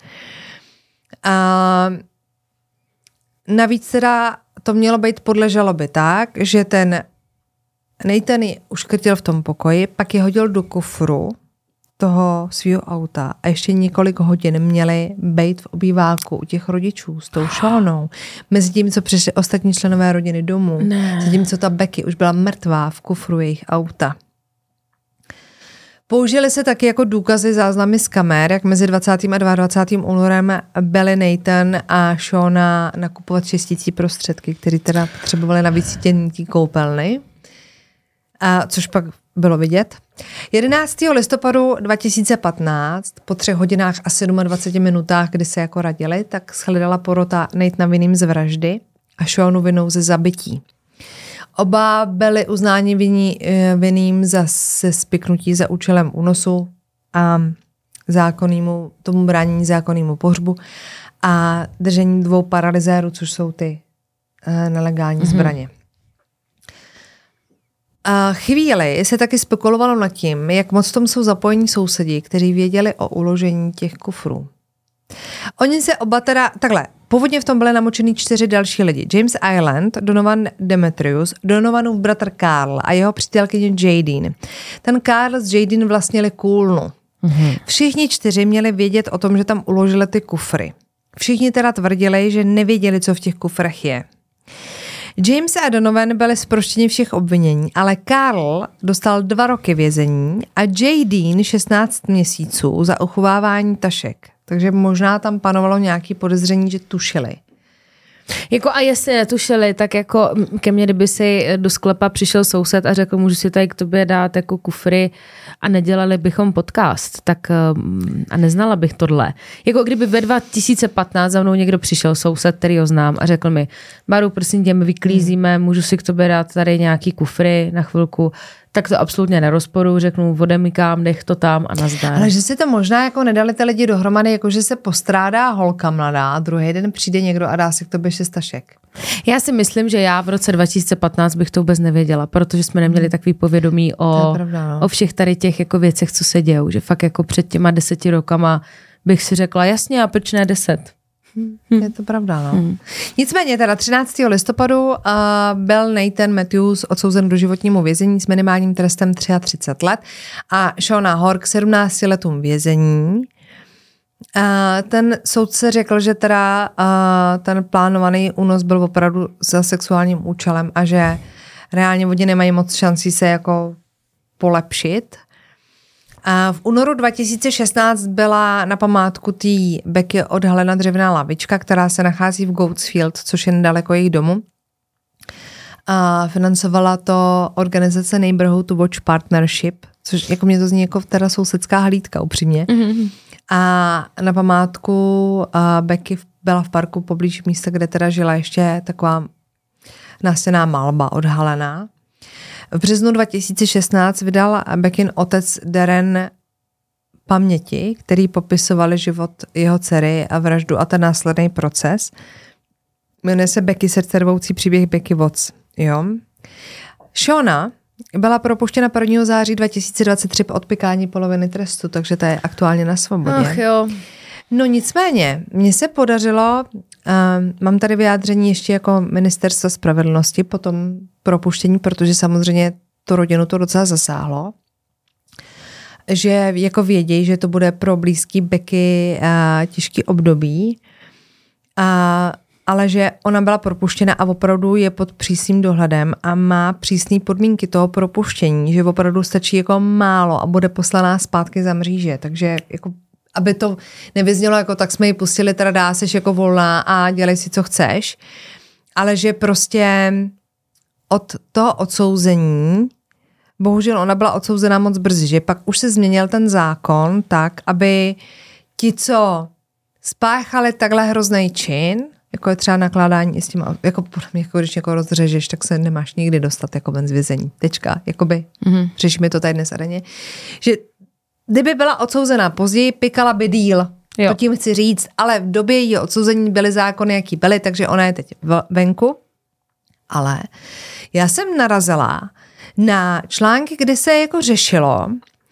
C: A navíc teda to mělo být podle žaloby tak, že ten Nathan ji uškrtil v tom pokoji, pak je hodil do kufru toho svého auta a ještě několik hodin měli bejt v obýváku u těch rodičů s tou Shawnou. Mezi tím, co přišli ostatní členové rodiny domů, zatímco ta Becky už byla mrtvá v kufru jejich auta. Použili se taky jako důkazy záznamy z kamer, jak mezi 20. a 22. únorem byli Nathan a Shawna nakupovat čistící prostředky, které teda potřebovali na vycítění koupelny, což pak bylo vidět. 11. listopadu 2015, po 3 hodinách a 27 minutách, kdy se jako radili, tak shledala porota Nathana vinným z vraždy a Shawnu vinnou ze zabití. Oba byli uznáni vinným za spiknutí za účelem únosu a tomu bránění zákonnému pohřbu a držení 2 paralyzérů, což jsou ty nelegální zbraně. A chvíli se taky spekulovalo nad tím, jak moc tom jsou zapojení sousedi, kteří věděli o uložení těch kufrů. Oni se oba teda, takhle, původně v tom byly namočený 4 další lidi. James Ireland, Donovan Demetrius, Donovanův bratr Carl a jeho přítelkyně Jadine. Ten Carl s Jadine vlastnili kůlnu. Všichni 4 měli vědět o tom, že tam uložili ty kufry. Všichni teda tvrdili, že nevěděli, co v těch kufrech je. James a Donovan byli zproštěni všech obvinění, ale Carl dostal 2 roky vězení a Jadine 16 měsíců za uchovávání tašek. Takže možná tam panovalo nějaké podezření, že tušili.
D: Jako a jestli netušili, tak jako ke mně, kdyby si do sklepa přišel soused a řekl, můžu si tady k tobě dát jako kufry a nedělali bychom podcast, tak a neznala bych tohle. Jako kdyby ve 2015 za mnou někdo přišel, soused, který ho znám a řekl mi, Baru, prosím tě, my vyklízíme, můžu si k tobě dát tady nějaký kufry na chvilku, tak to absolutně nerozporu, řeknu, odemykám, nech to tam a nazdar.
C: Ale že si to možná jako nedali ty lidi dohromady, jako že se postrádá holka mladá a druhý den přijde někdo a dá si k tobě 6 tašek.
D: Já si myslím, že já v roce 2015 bych to vůbec nevěděla, protože jsme neměli takový povědomí o všech tady těch jako věcech, co se dějou, že fakt jako před těma 10 rokama bych si řekla, jasně, a proč ne 10?
C: Je to pravda, no. Nicméně teda 13. listopadu byl Nathan Matthews odsouzen do životnímu vězení s minimálním trestem 33 let a Shawna Hoare k 17 letům vězení. Ten soudce řekl, že teda ten plánovaný únos byl opravdu za sexuálním účelem a že reálně oni nemají moc šancí se jako polepšit. A v únoru 2016 byla na památku té Becky odhalena dřevěná lavička, která se nachází v Goatsfield, což je nedaleko jejich domu. A financovala to organizace Neighborhood Watch Partnership, což jako mě to zní jako teda sousedská hlídka upřímně. A na památku Becky byla v parku poblíž místa, kde teda žila ještě taková nástěnná malba odhalená. V březnu 2016 vydal Beckyn otec Darren paměti, který popisovali život jeho dcery a vraždu a ten následný proces. Jmenuje se Becky srdcervoucí příběh Becky Watts. Jo? Shawna Byla propuštěna 1. září 2023 po odpykání poloviny trestu, takže ta je aktuálně na svobodě.
D: Ach jo.
C: No nicméně, mně se podařilo, mám tady vyjádření ještě jako Ministerstva spravedlnosti po tom propuštění, protože samozřejmě tu rodinu to docela zasáhlo, že jako vědějí, že to bude pro blízký Becky těžký období, ale že ona byla propuštěna a opravdu je pod přísným dohledem a má přísné podmínky toho propuštění, že opravdu stačí jako málo a bude poslaná zpátky za mříže, takže jako aby to nevyznělo jako tak jsme ji pustili, teda dá seš jako volná a dělej si, co chceš, ale že prostě od toho odsouzení, bohužel ona byla odsouzená moc brzy, že pak už se změnil ten zákon tak, aby ti, co spáchali takhle hrozný čin, jako je třeba nakládání s tím, jako když někoho rozřežeš, tak se nemáš nikdy dostat jako ven z vězení. Tečka, jakoby, řešíme to tady dnes a denně, že kdyby byla odsouzená později, pikala by díl. Jo. To tím chci říct, ale v době jejího odsouzení byly zákony, jaký byly, takže ona je teď venku. Ale já jsem narazila na články, kde se jako řešilo,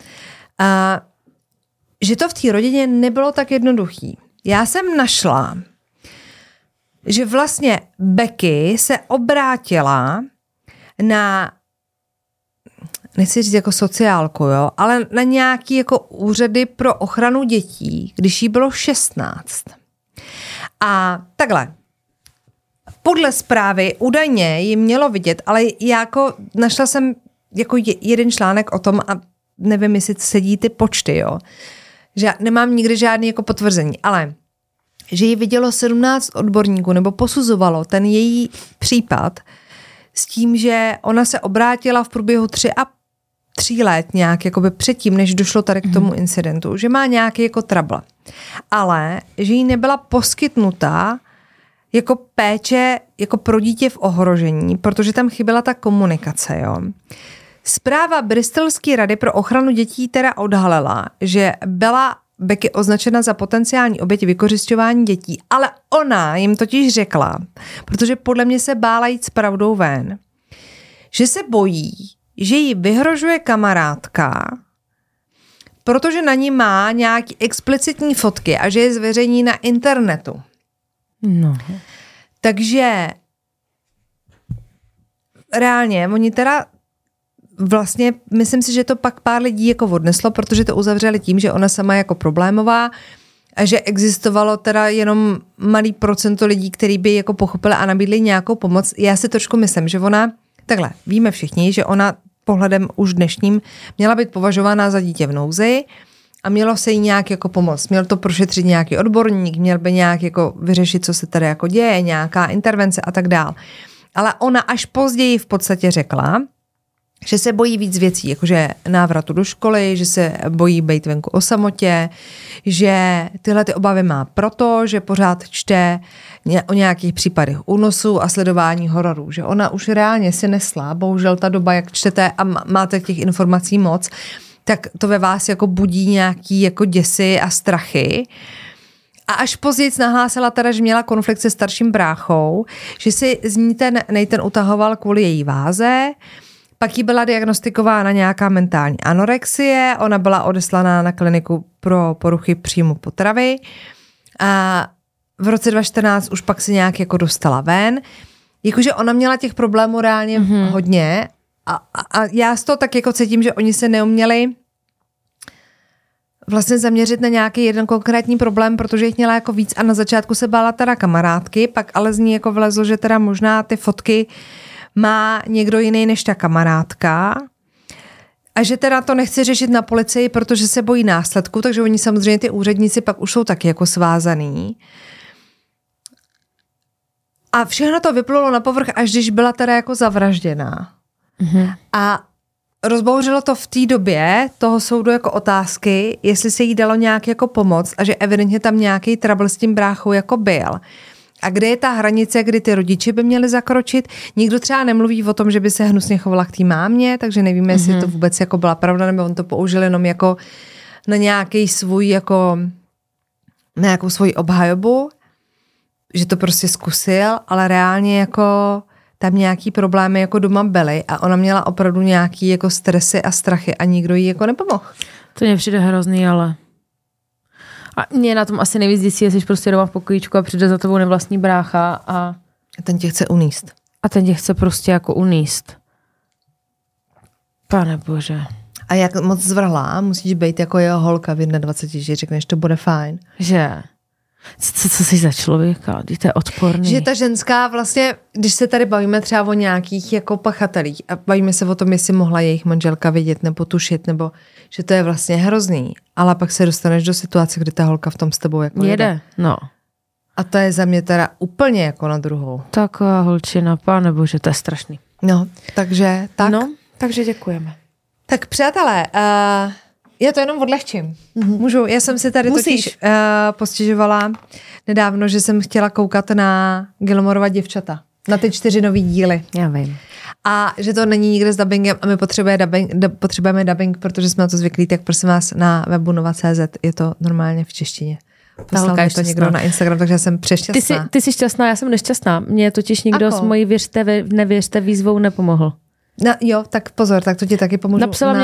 C: že to v té rodině nebylo tak jednoduchý. Já jsem našla, že vlastně Becky se obrátila na, nechci říct jako sociálku, jo, ale na nějaký jako úřady pro ochranu dětí, když jí bylo 16. A takhle, podle zprávy údajně ji mělo vidět, ale já jako našla jsem jako jeden článek o tom a nevím, jestli sedí ty počty, jo. Že nemám nikdy žádný jako potvrzení, ale že ji vidělo 17 odborníků nebo posuzovalo ten její případ s tím, že ona se obrátila v průběhu 3 let nějak jakoby předtím, než došlo tady k tomu incidentu, že má nějaký jako trouble. Ale že jí nebyla poskytnutá jako péče jako pro dítě v ohrožení, protože tam chyběla ta komunikace, jo. Zpráva Bristolské rady pro ochranu dětí teda odhalila, že byla Becky označena za potenciální oběť vykořisťování dětí, ale ona jim totiž řekla, protože podle mě se bála jít s pravdou ven, že se bojí, že jí vyhrožuje kamarádka, protože na ní má nějaký explicitní fotky a že je zveřejní na internetu.
D: No.
C: Takže reálně, oni teda vlastně, myslím si, že to pak pár lidí jako odneslo, protože to uzavřeli tím, že ona sama je jako problémová a že existovalo teda jenom malý procento lidí, který by jako pochopili a nabídli nějakou pomoc. Já si trošku myslím, že ona, takhle, víme všichni, že ona pohledem už dnešním měla být považována za dítě v nouzi a mělo se jí nějak jako pomoct. Měl to prošetřit nějaký odborník, měl by nějak jako vyřešit, co se tady jako děje, nějaká intervence a tak dál. Ale ona až později v podstatě řekla, že se bojí víc věcí, jakože návratu do školy, že se bojí být venku o samotě, že tyhle ty obavy má proto, že pořád čte o nějakých případech únosů a sledování hororů, že ona už reálně si nesla, bohužel ta doba, jak čtete a máte těch informací moc, tak to ve vás jako budí nějaký jako děsy a strachy. A až později nahlásila teda, že měla konflikt se starším bráchou, že si z ní ten Nathan utahoval kvůli její váze. Pak jí byla diagnostikována nějaká mentální anorexie, ona byla odeslaná na kliniku pro poruchy příjmu potravy a v roce 2014 už pak se nějak jako dostala ven. Jakože ona měla těch problémů reálně hodně a já z toho tak jako cítím, že oni se neuměli vlastně zaměřit na nějaký jeden konkrétní problém, protože jich měla jako víc a na začátku se bála teda kamarádky, pak ale z ní jako vlezlo, že teda možná ty fotky má někdo jiný než ta kamarádka a že teda to nechce řešit na policii, protože se bojí následku, takže oni samozřejmě ty úředníci pak už jsou taky jako svázaný. A všechno to vyplulo na povrch, až když byla teda jako zavražděná. A rozbouřilo to v té době toho soudu jako otázky, jestli se jí dalo nějak jako pomoct a že evidentně tam nějaký trouble s tím bráchou jako byl. A kde je ta hranice, kdy ty rodiče by měli zakročit? Nikdo třeba nemluví o tom, že by se hnusně chovala k té mámě, takže nevíme, jestli to vůbec jako byla pravda, nebo on to použil jenom jako na nějaký svůj jako na nějakou svoji obhajobu, že to prostě zkusil, ale reálně jako tam nějaký problémy jako doma byly a ona měla opravdu nějaký jako stresy a strachy a nikdo jí jako nepomohl.
D: To mě přijde hrozný, ale... A mě na tom asi nejvíc děsí, jsi prostě doma v pokojíčku a přijde za tebou nevlastní brácha a...
C: Ten tě chce uníst.
D: A ten tě chce prostě jako uníst. Pane bože.
C: A jak moc zvrhlá, musíš být jako jeho holka v 21, že řekneš, to bude fajn.
D: Že? Co jsi za člověka? To je odporný.
C: Že ta ženská vlastně, když se tady bavíme třeba o nějakých jako pachatelích a bavíme se o tom, jestli mohla jejich manželka vidět nebo tušit, nebo že to je vlastně hrozný, ale pak se dostaneš do situace, kdy ta holka v tom s tebou jako jede.
D: No.
C: A to je za mě teda úplně jako na druhou.
D: Taková holčina, pane bože, to je strašný.
C: No, takže tak.
D: No, takže děkujeme.
C: Tak přátelé, já to jenom odlehčím. Můžu, já jsem si tady totiž postěžovala nedávno, že jsem chtěla koukat na Gilmorova děvčata. Na ty 4 nový díly.
D: Já vím.
C: A že to není nikde s dubbingem a my potřebujeme dubbing, protože jsme na to zvyklí, tak prosím vás na webu nova.cz je to normálně v češtině. Poslal mi to někdo na Instagram, takže já jsem přešťastná.
D: Ty jsi šťastná, já jsem nešťastná. Mně totiž nikdo s mojí nevěřte výzvou nepomohl.
C: Jo, tak pozor, tak to ti taky pomůžu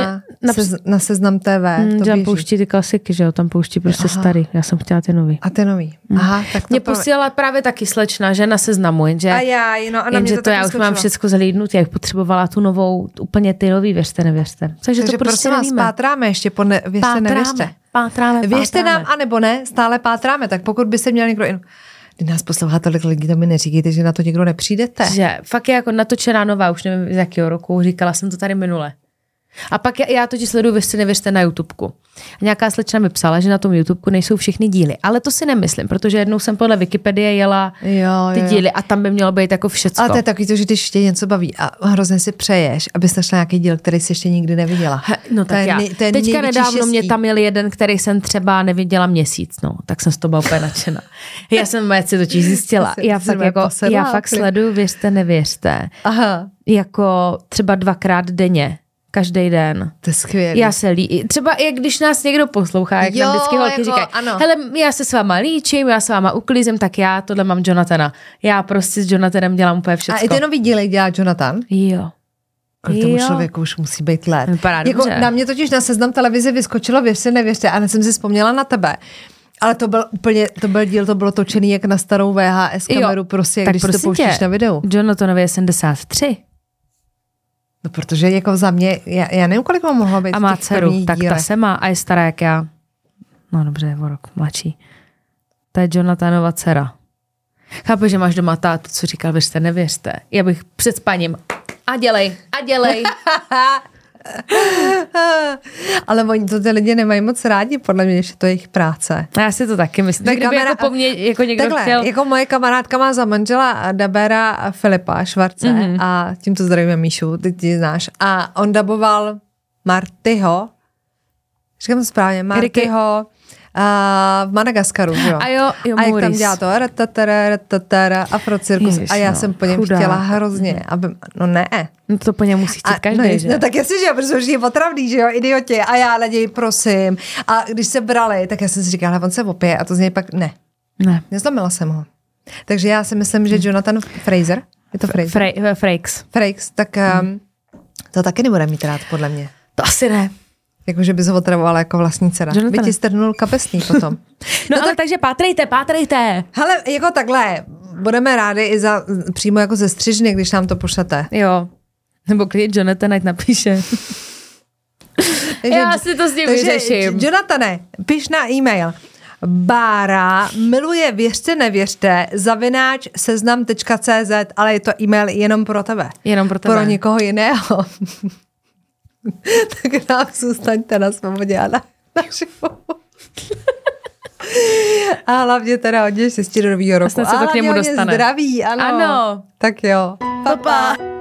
C: na Seznam TV.
D: Tam pouští ty klasiky, že jo, tam pouští prostě starý. Já jsem chtěla ty nový.
C: A ty nový. Aha, tak to
D: mě posílala právě taky slečna, že na Seznamu, jenže
C: a na mě
D: to já už mám všecko zhlídnutý, jak potřebovala tu novou, úplně ty nový, nevěřte. Takže to prostě nevíme.
C: Pátráme ještě po nevěřte.
D: Pátráme.
C: Věřte nám, anebo ne, stále pátráme, tak pokud by se měl někdo Když nás poslouchá tolik lidí, to mi neříkejte, že na to někdo nepřijdete.
D: Že fakt je jako natočená nová, už nevím z jakého roku, říkala jsem to tady minule. A pak já totiž sleduju Věřte, nevěřte na YouTubeku. A nějaká slečna mi psala, že na tom YouTubeku nejsou všechny díly. Ale to si nemyslím, protože jednou jsem podle Wikipedie jela ty díly a tam by mělo být jako všecko.
C: Ale to je takový to, že když tě něco baví a hrozně si přeješ, abys našla nějaký díl, který jsi ještě nikdy neviděla.
D: No tak já. Teďka nedávno mě tam měl jeden, který jsem třeba neviděla měsíc, no. Tak jsem z toho byla úplně nadšená. Já jsem si totiž zjistila. Já fakt sleduju Věřte, nevěřte.
C: Aha.
D: Jako třeba 2krát denně. Každý den.
C: To je skvělý.
D: Já se třeba jak když nás někdo poslouchá, jak nám vždycky holky říkají, hele, já se s váma líčím, já s váma uklízím, tak já tohle mám Jonathana. Já prostě s Jonathanem dělám úplně všecko.
C: A i ty nový díly dělá Jonathan?
D: Jo.
C: Kolik tomu člověku už musí být let.
D: Vypadá
C: jako
D: dobře.
C: Na mě totiž na Seznam televize vyskočilo Věřte, nevěřte a jsem si vzpomněla na tebe. Ale to bylo točený jak na starou VHS kameru, prostě, když to pouštíš na videu.
D: Jonathanovi je 73.
C: No, protože jako za mě, já nevím, kolik mám mohla být.
D: A má dceru, tak ta se má a je stará jak já. No dobře, je o rok mladší. To je Jonathanova dcera. Chápu, že máš doma tátu, co říkal, věřte, nevěřte. Já bych před spaním. A dělej.
C: Ale oni to ty lidi nemají moc rádi, podle mě, že to je jejich práce.
D: A já si to taky myslím. Tak kdyby jako po mně jako někdo
C: takhle,
D: chtěl...
C: Jako moje kamarádka má za manžela dabera Filipa Švarce a tímto zdravíme Míšu, ty ti znáš. A on daboval Martyho, říkám to správně, Martyho v Madagaskaru, jo.
D: A jo,
C: a jak tam dělá to Afrocirkus a já jsem po něm chtěla hrozně, aby, no ne.
D: No to po něm musí chtít každý, že?
C: No tak jestli, že jo, protože už je potravný, že jo, idioti. A já lidi, prosím. A když se brali, tak já jsem si říkala, on se opije a to z něj pak ne. Nezlomila jsem ho. Takže já si myslím, že Jonathan Fraser, je to Fraser? Frakes, tak to taky nebude mít rád, podle mě.
D: To asi ne.
C: Jakože bys ho otravovala jako vlastní dcera. By ti strhnul kapesný potom.
D: No ale takže pátrejte.
C: Hele, jako takhle, budeme rádi i za přímo jako ze střižny, když nám to pošlete.
D: Jo. Nebo klid Jonathan, ať napíše. Já si to s ním vyřeším.
C: Jonathane, piš na e-mail. Bára miluje věřte, nevěřte @seznam.cz, ale je to e-mail jenom pro tebe.
D: Jenom pro tebe.
C: Pro někoho jiného. Tak nám zůstaňte na svobodě a na a hlavně teda hodně štěstí do novýho roku.
D: A snad se to k němu dostane.
C: Zdraví, ano.
D: Ano.
C: Tak jo.
D: Pa.